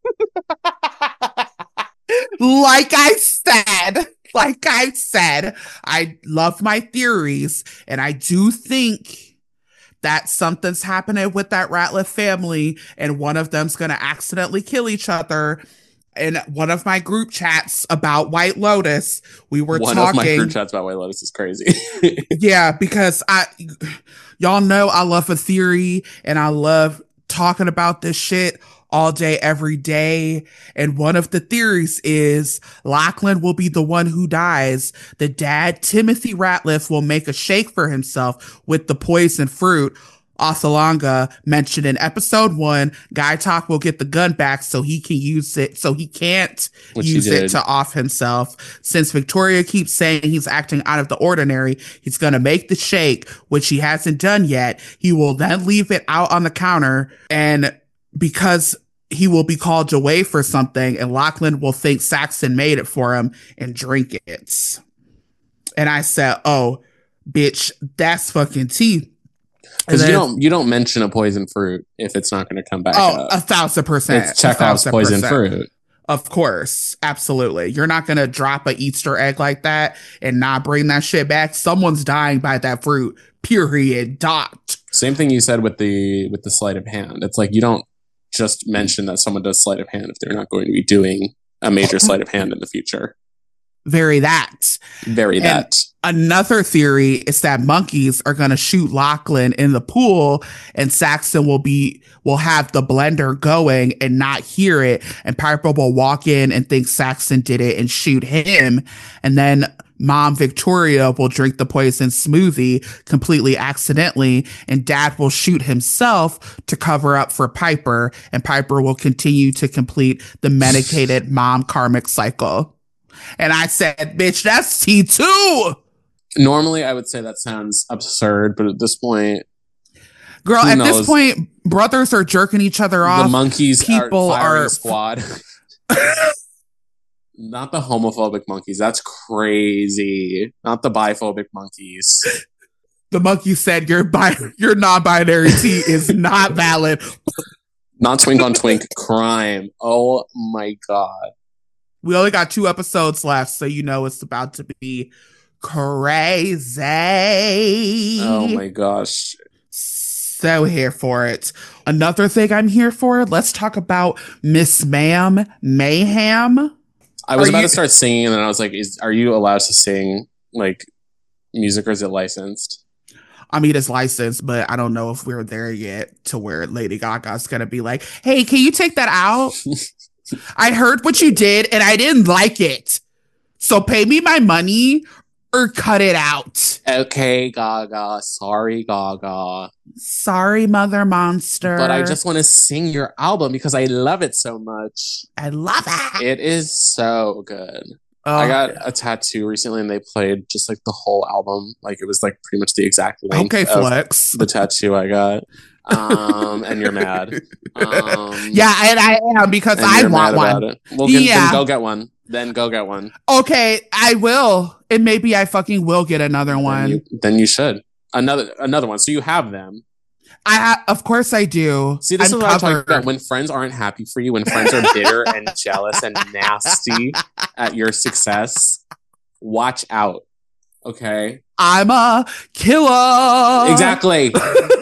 like I said, like I said, I love my theories, and I do think that something's happening with that Ratliff family, and one of them's going to accidentally kill each other. In one of my group chats about White Lotus, we were one talking. One of my group chats about White Lotus is crazy. Yeah, because I, y'all know I love a theory, and I love talking about this shit all day, every day. And one of the theories is Lachlan will be the one who dies. The dad, Timothy Ratliff, will make a shake for himself with the poison fruit. Othulanga mentioned in episode one, Guy Talk will get the gun back so he can use it, so he can't Which use it to off himself. Since Victoria keeps saying he's acting out of the ordinary, he's going to make the shake, which he hasn't done yet. He will then leave it out on the counter, and because he will be called away for something, and Lachlan will think Saxon made it for him and drink it. And I said, oh, bitch, that's fucking tea. Because you don't you don't mention a poison fruit if it's not going to come back. Oh, up. a thousand percent. It's Chekhov's poison fruit. Of course, absolutely. You're not going to drop an Easter egg like that and not bring that shit back. Someone's dying by that fruit. Period. Dot. Same thing you said with the with the sleight of hand. It's like you don't just mention that someone does sleight of hand if they're not going to be doing a major sleight of hand in the future. Very that. Very and that. Another theory is that monkeys are going to shoot Lachlan in the pool, and Saxon will be will have the blender going and not hear it, and Piper will walk in and think Saxon did it and shoot him, and then Mom Victoria will drink the poison smoothie completely accidentally, and Dad will shoot himself to cover up for Piper, and Piper will continue to complete the medicated mom karmic cycle. And I said, bitch, that's T two. Normally, I would say that sounds absurd, but at this point, girl, at knows? this point, brothers are jerking each other off. The monkeys People are firing are a squad. Not the homophobic monkeys. That's crazy. Not the biphobic monkeys. The monkey said your bi- your non-binary T is not valid. Not twink on twink crime. Oh my god. We only got two episodes left, so you know it's about to be crazy. Oh my gosh. So here for it. Another thing I'm here for, let's talk about Miss Ma'am Mayhem. I was are about you- to start singing, and then I was like, is, are you allowed to sing, like, music, or is it licensed? I mean, it's licensed, but I don't know if we're there yet to where Lady Gaga's going to be like, hey, can you take that out? I heard what you did and I didn't like it. So pay me my money or cut it out. Okay, Gaga. Sorry, Gaga. Sorry, Mother Monster. But I just want to sing your album because I love it so much. I love it. It is so good. Oh, I got a tattoo recently and they played just like the whole album. Like it was like pretty much the exact length okay, of flex. the tattoo I got. Um, and you're mad. Um, yeah, and I am because I want one. It. Well, get, yeah. Then go get one. Then go get one. Okay, I will. And maybe I fucking will get another then one. You, then you should. Another another one. So you have them. I ha- of course I do. See, this I'm is what I'm talking about. When friends aren't happy for you, when friends are bitter and jealous and nasty at your success, watch out. Okay? I'm a killer. Exactly.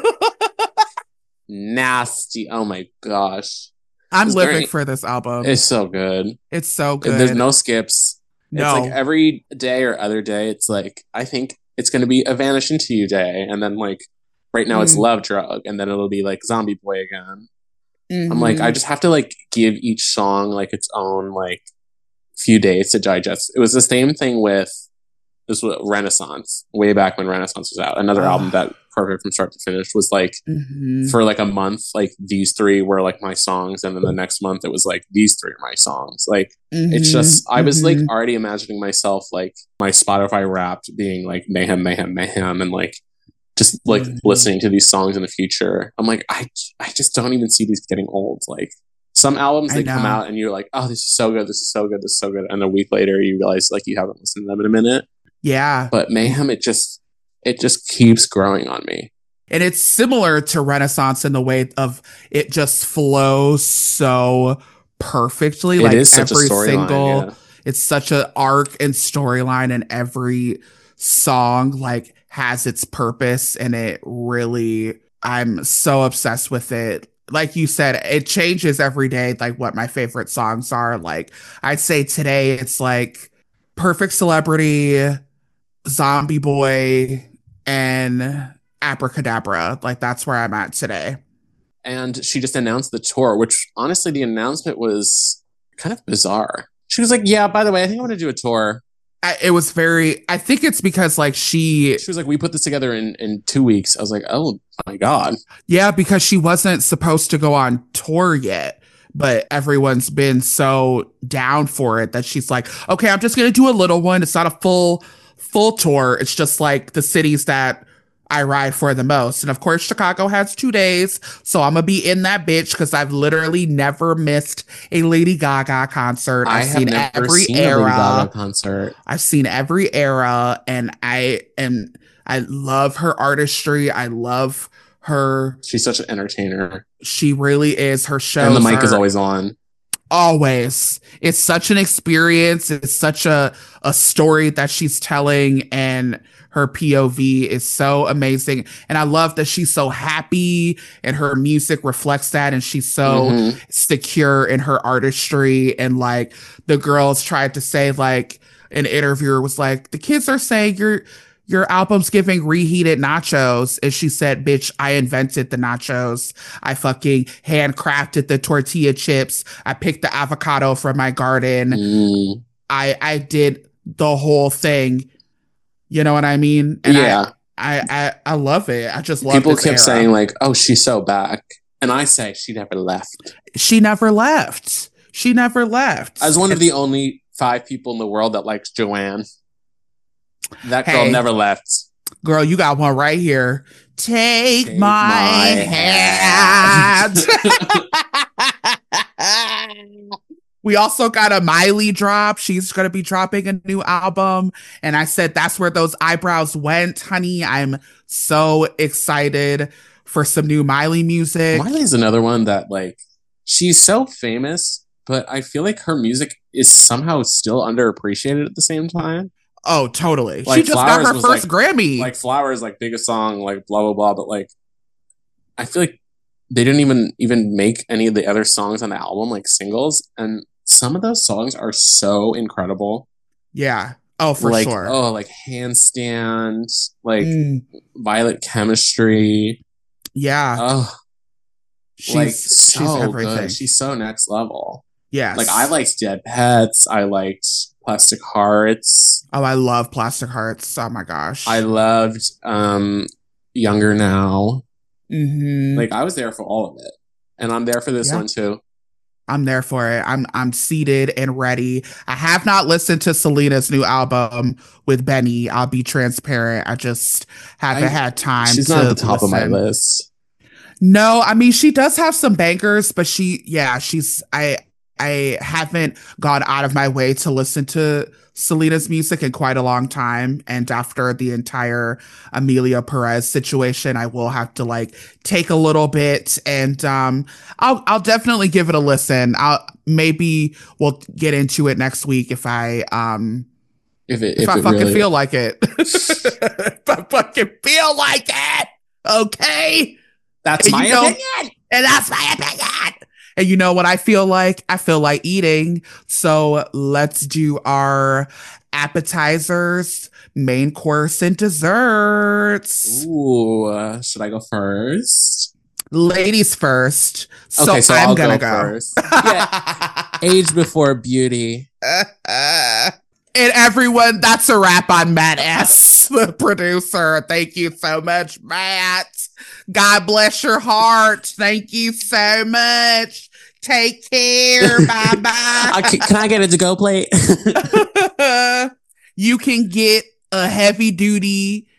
Nasty. Oh my gosh. I'm living very, for this album. It's so good. It's so good. There's no skips. No. It's like every day or other day, it's like, I think it's going to be a Vanish Into You day. And then like, right now mm. it's Love Drug. And then it'll be like Zombie Boy again. Mm-hmm. I'm like, I just have to like give each song like its own like few days to digest. It was the same thing with this was Renaissance, way back when Renaissance was out. Another oh. album that perfect from start to finish was like mm-hmm. for like a month, like these three were like my songs, and then the next month it was like these three are my songs. Like mm-hmm. it's just I was mm-hmm. like already imagining myself like my Spotify Wrapped being like mayhem, mayhem, mayhem, and like just like mm-hmm. listening to these songs in the future. I'm like I I just don't even see these getting old. Like some albums they come out and you're like, oh, this is so good, this is so good, this is so good, and a week later you realize like you haven't listened to them in a minute. Yeah, but Mayhem, it just it just keeps growing on me. And it's similar to Renaissance in the way of it just flows so perfectly. It like is such every a single, line, yeah. It's such an arc and storyline, and every song like has its purpose, and it really, I'm so obsessed with it. Like you said, it changes every day, like what my favorite songs are. Like I'd say today it's like Perfect Celebrity, Zombie Boy, and Abracadabra. Like that's where I'm at today. And she just announced the tour, which honestly the announcement was kind of bizarre. She was like, yeah, by the way, I think I want to do a tour. I, it was very, I think it's because like she... She was like, we put this together in, in two weeks. I was like, oh my God. Yeah, because she wasn't supposed to go on tour yet. But everyone's been so down for it that she's like, okay, I'm just going to do a little one. It's not a full, full tour. It's just like the cities that I ride for the most. And of course, Chicago has two days. So I'm going to be in that bitch because I've literally never missed a Lady Gaga concert. I I've have seen never every seen era. a Lady Gaga concert. I've seen every era. And I am, I love her artistry. I love her. She's such an entertainer. She really is. Her shows and the mic are, is always on. Always. It's such an experience. It's such a, a story that she's telling, and her P O V is so amazing. And I love that she's so happy and her music reflects that, and she's so mm-hmm. secure in her artistry. And like the girls tried to say, like an interviewer was like, the kids are saying you're your album's giving reheated nachos. And she said, bitch, I invented the nachos. I fucking handcrafted the tortilla chips. I picked the avocado from my garden. Mm. I I did the whole thing. You know what I mean? And yeah. I, I, I, I love it. I just love People this kept era. saying like, oh, she's so back. And I say she never left. She never left. She never left. As one of the only five people in the world that likes Joanne. That girl hey, never left. Girl, you got one right here. Take, Take my, my hand. hand. We also got a Miley drop. She's going to be dropping a new album. And I said, that's where those eyebrows went, honey. I'm so excited for some new Miley music. Miley's another one that, like, she's so famous, but I feel like her music is somehow still underappreciated at the same time. Oh, totally. Like, she just Flowers got her first like, Grammy. Like Flowers, like biggest song, like blah blah blah. But like, I feel like they didn't even even make any of the other songs on the album like singles, and some of those songs are so incredible. Yeah. Oh, for like, sure. Oh, like Handstand, like mm. Violet Chemistry. Yeah. Oh, she's like so she's everything. Good. She's so next level. Like, I Yes. liked Dead Pets. I liked Plastic Hearts. Oh, I love Plastic Hearts. Oh my I gosh. loved um, Younger Now. Hmm. Like, I was there for all of it. And I'm there for this Yeah. one too. I'm there for it. I'm I'm seated and ready. I have not listened to Selena's new album with Benny. I'll be transparent. I just haven't I had time She's not at to the top of my listen. list. No, I mean she does have some bangers, but she yeah, she's I I haven't gone out of my way to listen to Selena's music in quite a long time. And after the entire Amelia Perez situation, I will have to like take a little bit and um I'll I'll definitely give it a listen. I'll maybe we'll get into it next week if I um If it if if I it fucking really feel like it. If I fucking feel like it. Okay. That's And my you know, opinion. and that's my opinion. And you know what I feel like? I feel like eating. So let's do our appetizers, main course, and desserts. Ooh, uh, should I go first? Ladies first. Okay, So so I'm I'll gonna go go. first. Yeah, age before beauty. And everyone, that's a wrap on Matt S., the producer. Thank you so much, Matt. God bless your heart. Thank you so much. Take care. Bye I, can, can I get a to-go plate? bye. You can get a heavy duty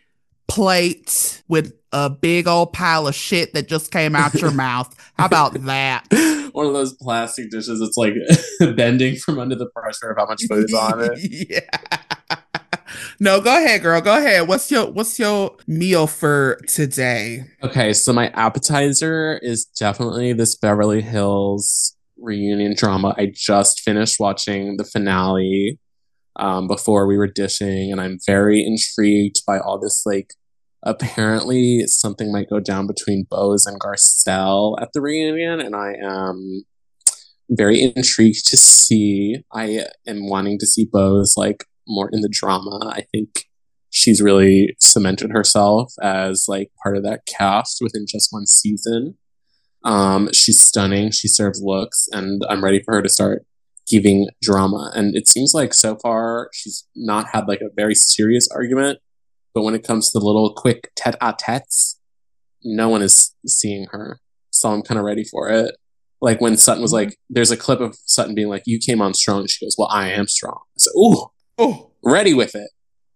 plate with a big old pile of shit that just came out your mouth. How about that? One of those plastic dishes that's like bending from under the pressure of how much food is on it. Yeah. No, go ahead, girl. Go ahead. What's your what's your meal for today? Okay, so my appetizer is definitely this Beverly Hills reunion drama. I just finished watching the finale um, before we were dishing, and I'm very intrigued by all this. Like, apparently, something might go down between Bose and Garcelle at the reunion, and I am very intrigued to see. I am wanting to see Bose like more in the drama. I think she's really cemented herself as like part of that cast within just one season. Um, she's stunning. She serves looks, and I'm ready for her to start giving drama. And it seems like so far she's not had like a very serious argument, but when it comes to the little quick tete-a-tetes, no one is seeing her. So I'm kind of ready for it. Like when Sutton was like, there's a clip of Sutton being like, "You came on strong." She goes, "Well, I am strong." So, ooh, Oh, ready with it.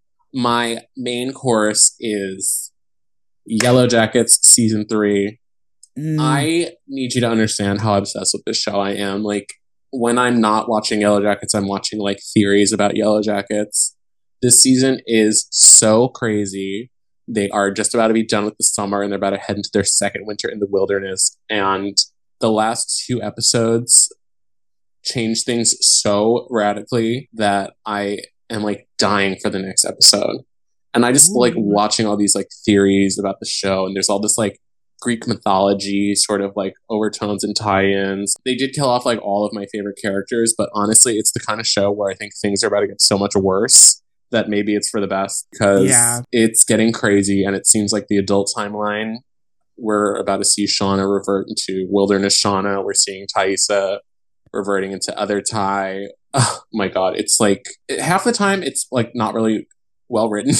My main course is Yellow Jackets season three. mm. I need you to understand how obsessed with this show I am. Like, when I'm not watching Yellow Jackets, I'm watching like theories about Yellow Jackets. This season is so crazy. They are just about to be done with the summer and they're about to head into their second winter in the wilderness. And the last two episodes changed things so radically that I am like dying for the next episode. And I just Ooh. like watching all these like theories about the show, and there's all this like Greek mythology sort of like overtones and tie-ins. They did kill off like all of my favorite characters, but honestly, it's the kind of show where I think things are about to get so much worse that maybe it's for the best, because Yeah. it's getting crazy, and it seems like the adult timeline, we're about to see Shauna revert into wilderness Shauna. We're seeing Taissa reverting into other Ty. Oh my god, it's like half the time it's like not really well written.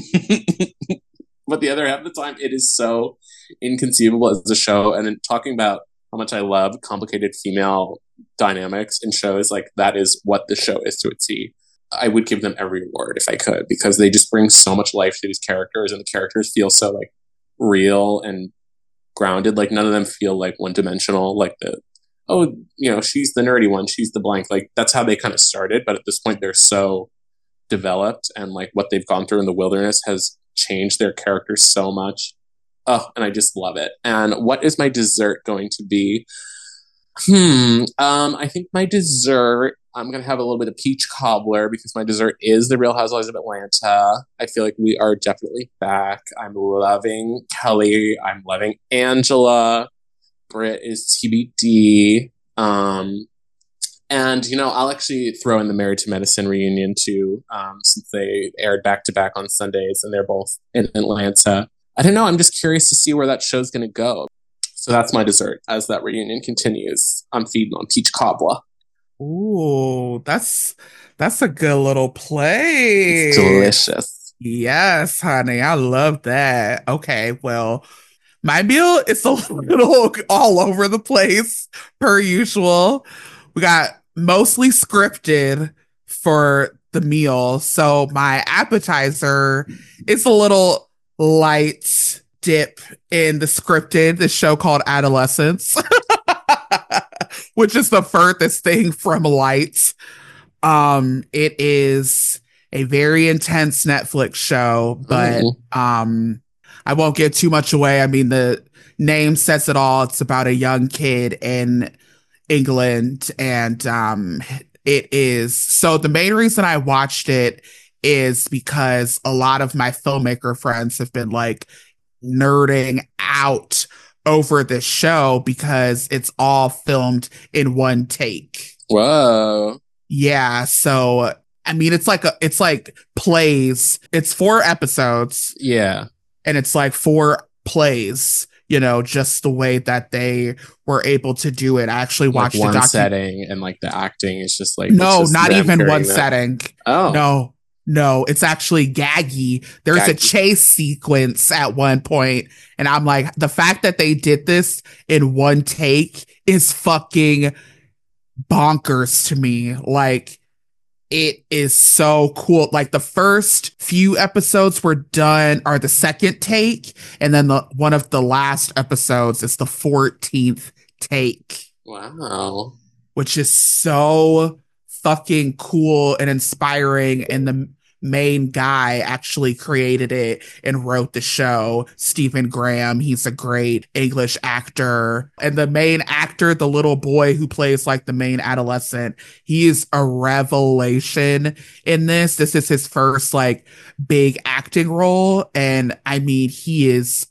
But the other half of the time it is so inconceivable as a show. And then talking about how much I love complicated female dynamics in shows, like that is what the show is to a T. I would give them every award if I could, because they just bring so much life to these characters, and the characters feel so like real and grounded. Like none of them feel like one dimensional, like the, oh, you know, she's the nerdy one, she's the blank. Like that's how they kind of started, but at this point they're so developed, and like what they've gone through in the wilderness has changed their characters so much. Oh, and I just love it. And what is my dessert going to be? Hmm. Um, I think my dessert, I'm gonna have a little bit of peach cobbler, because my dessert is the Real Housewives of Atlanta. I feel like we are definitely back. I'm loving Kelly. I'm loving Angela. Britt is T B D. Um, and you know, I'll actually throw in the Married to Medicine reunion too, um, since they aired back to back on Sundays, and they're both in Atlanta. I don't know. I'm just curious to see where that show's gonna go. So that's my dessert as that reunion continues. I'm feeding on peach cobbler. Ooh, that's that's a good little It's place. delicious. Yes, honey, I love that. Okay, well, my meal is a little all over the place per usual. We got mostly scripted for the meal. So my appetizer is a little light dip in the scripted, the show called Adolescence, which is the furthest thing from light. Um, it is a very intense Netflix show, but Oh, um, I won't give too much away. I mean, the name says it all. It's about a young kid in England, and um, it is so. The main reason I watched it is because a lot of my filmmaker friends have been like nerding out over this show because it's all filmed in one take. whoa. Yeah, so I mean it's like a it's like plays. It's four episodes Yeah. and it's like four plays, you know, just the way that they were able to do it. I actually Like watched a one docu setting and like the acting is just like it's No, just not them even one carrying that. setting. Oh. No. No, it's actually gaggy. There's a Gag- chase sequence at one point, and I'm like, the fact that they did this in one take is fucking bonkers to me. Like, it is so cool. Like the first few episodes were done are the second take, and then the one of the last episodes is the fourteenth take, Wow. which is so fucking cool and inspiring. And the main guy actually created it and wrote the show, Stephen Graham. He's a great English actor. And the main actor, the little boy who plays like the main adolescent, he is a revelation in this. This is his first like big acting role. And I mean, he is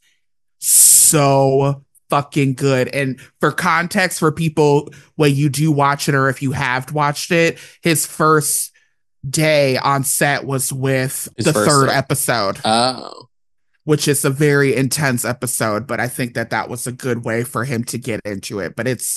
so fucking good. And for context, for people when you do watch it or if you have watched it, his first day on set was with His the first third day. episode, Oh. which is a very intense episode. But I think that that was a good way for him to get into it. But it's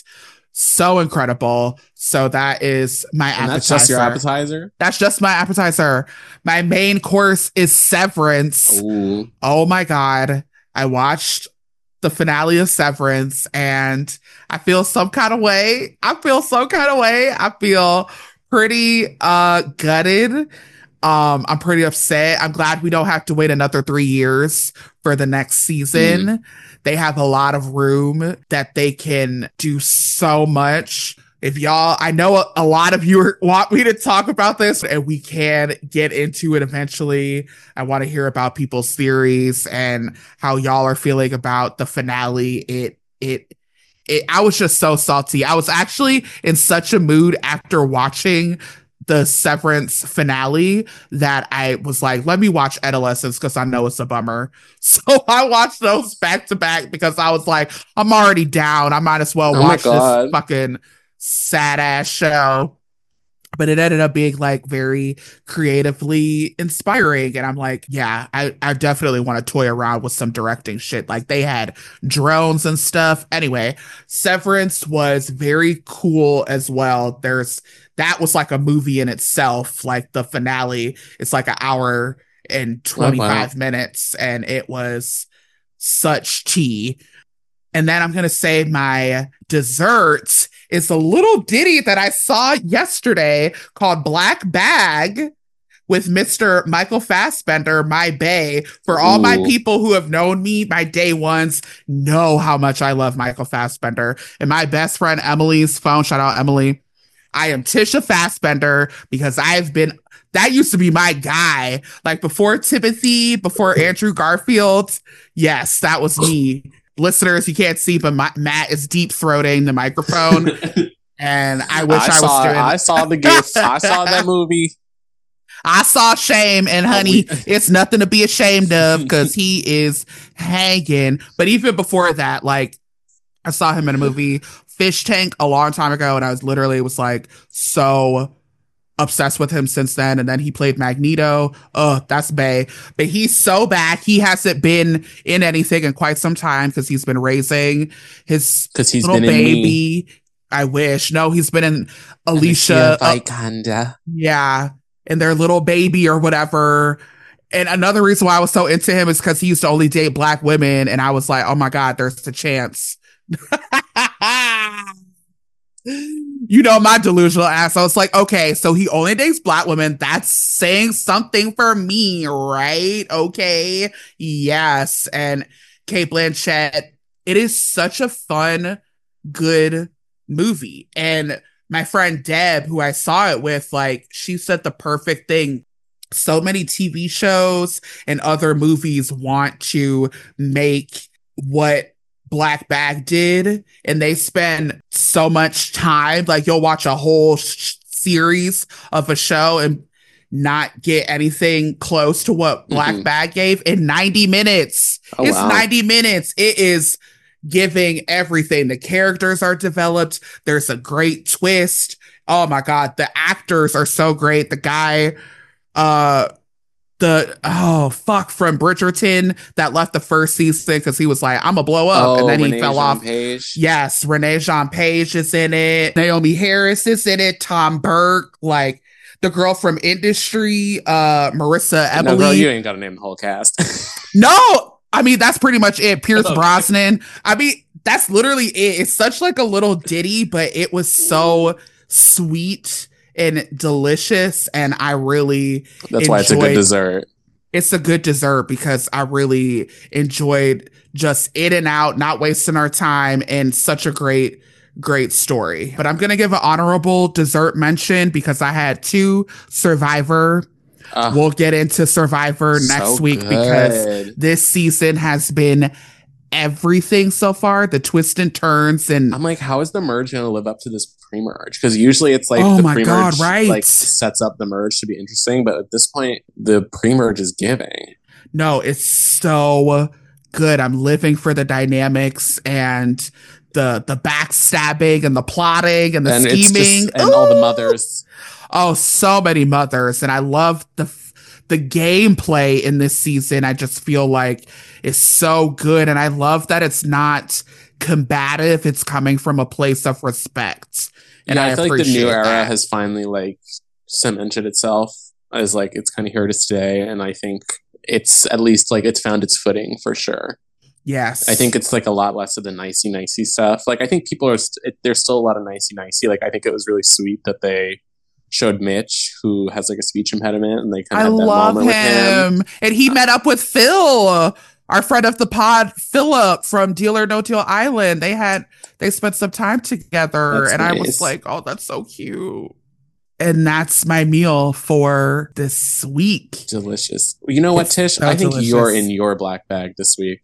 so incredible. So that is my And appetizer. that's just your appetizer? That's just my appetizer. My main course is Severance. Ooh. Oh my God. I watched the finale of Severance and I feel some kind of way. I feel some kind of way. I feel pretty uh gutted. Um, I'm pretty upset. I'm glad we don't have to wait another three years for the next season. Mm. They have a lot of room that they can do so much. If y'all, I know a, a lot of you are- want me to talk about this and we can get into it eventually. I want to hear about people's theories and how y'all are feeling about the finale. It, it, it, I was just so salty. I was actually in such a mood after watching the Severance finale that I was like, let me watch Adolescence because I know it's a bummer. So I watched those back to back because I was like, I'm already down. I might as well Oh my watch this God. fucking sad ass show. But it ended up being like very creatively inspiring. And I'm like, yeah, I, I definitely want to toy around with some directing shit. Like they had drones and stuff. Anyway, Severance was very cool as well. There's that was like a movie in itself. Like the finale, it's like an hour and Oh, wow. twenty-five minutes, and it was such tea. And then I'm going to say my dessert is a little ditty that I saw yesterday called Black Bag with Mister Michael Fassbender, my bae. For all my Ooh. people who have known me, my day ones know how much I love Michael Fassbender. And my best friend Emily's phone, shout out Emily, I am Tisha Fassbender because I've been, that used to be my guy. Like before Timothy, before Andrew Garfield. Yes, that was me. Listeners, you can't see, but my, Matt is deep throating the microphone. And I wish I, I was saw doing I saw the gift. I saw that movie. I saw Shame, and honey, Oh, we- it's nothing to be ashamed of because he is hanging. But even before that, like I saw him in a movie, Fish Tank, a long time ago, and I was literally was like so obsessed with him since then. And then he played Magneto. Oh, that's bae. But he's so back. He hasn't been in anything in quite some time because he's been raising his Because he's little been in me. baby. I wish. No, he's been in Alicia, Alicia Vikander. Uh, yeah, and their little baby or whatever. And another reason why I was so into him is because he used to only date black women, and I was like, oh my god, there's a chance. You know, my delusional ass. So it's like, okay, so he only dates black women. That's saying something for me, right? Okay. Yes. And Cate Blanchett, it is such a fun, good movie. And my friend Deb, who I saw it with, like, she said the perfect thing. So many T V shows and other movies want to make what Black Bag did, and they spend so much time. Like, you'll watch a whole sh- series of a show and not get anything close to what Black mm-hmm. Bag gave in ninety minutes. Oh, it's wow. ninety minutes. It is giving everything. The characters are developed. There's a great twist. Oh my God. The actors are so great. The guy, uh, the oh fuck from Bridgerton that left the first season because he was like, I'm gonna blow up, oh, and then he Renee fell Jean off. Page. Yes, Renee Jean Page is in it. Naomi Harris is in it. Tom Burke, like the girl from Industry, uh, Marissa Eboli. No, girl, you ain't gotta name the whole cast. No, I mean that's pretty much it. Pierce okay. Brosnan. I mean that's literally it. It's such like a little ditty, but it was so sweet and delicious, and I really that's enjoyed, why it's a good dessert. It's a good dessert because I really enjoyed just in and out, not wasting our time, and such a great great story. But I'm gonna give an honorable dessert mention because I had two Survivor. Uh, we'll get into Survivor so next week good. Because this season has been everything so far, the twists and turns, and I'm like, how is the merge going to live up to this pre-merge? Because usually it's like oh the my pre-merge God, right. like sets up the merge to be interesting, but at this point the pre-merge is giving. No, it's so good. I'm living for the dynamics and the the backstabbing and the plotting and the and scheming just, and Ooh! all the mothers. Oh, so many mothers, and I love the the gameplay in this season. I just feel like is so good, and I love that it's not combative. It's coming from a place of respect, and yeah, I, I feel like the new era that. has finally like cemented itself as like it's kind of here to stay, and I think it's at least like it's found its footing for sure. Yes, I think it's like a lot less of the nicey nicey stuff. Like I think people are st- there's still a lot of nicey nicey. Like I think it was really sweet that they showed Mitch, who has like a speech impediment, and they kind of had that love moment him. with him. And he met up with Phil, our friend of the pod, Philip from Deal or No Deal Island. They had they spent some time together, that's and nice. I was like, oh, that's so cute. And that's my meal for this week. Delicious. You know what, Tish? So I think delicious. You're in your black bag this week.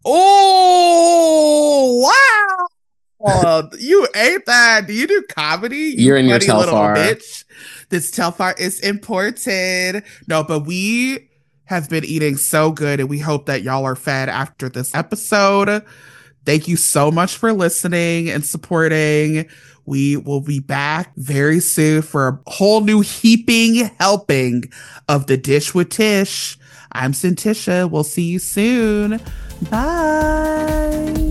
Oh, wow. Oh, you ate that. Do you do comedy? You You're in your Telfar. Bitch. This Telfar is important. No, but we have been eating so good, and we hope that y'all are fed after this episode. Thank you so much for listening and supporting. We will be back very soon for a whole new heaping helping of the Dish with Tish. I'm Cintisha. We'll see you soon. Bye.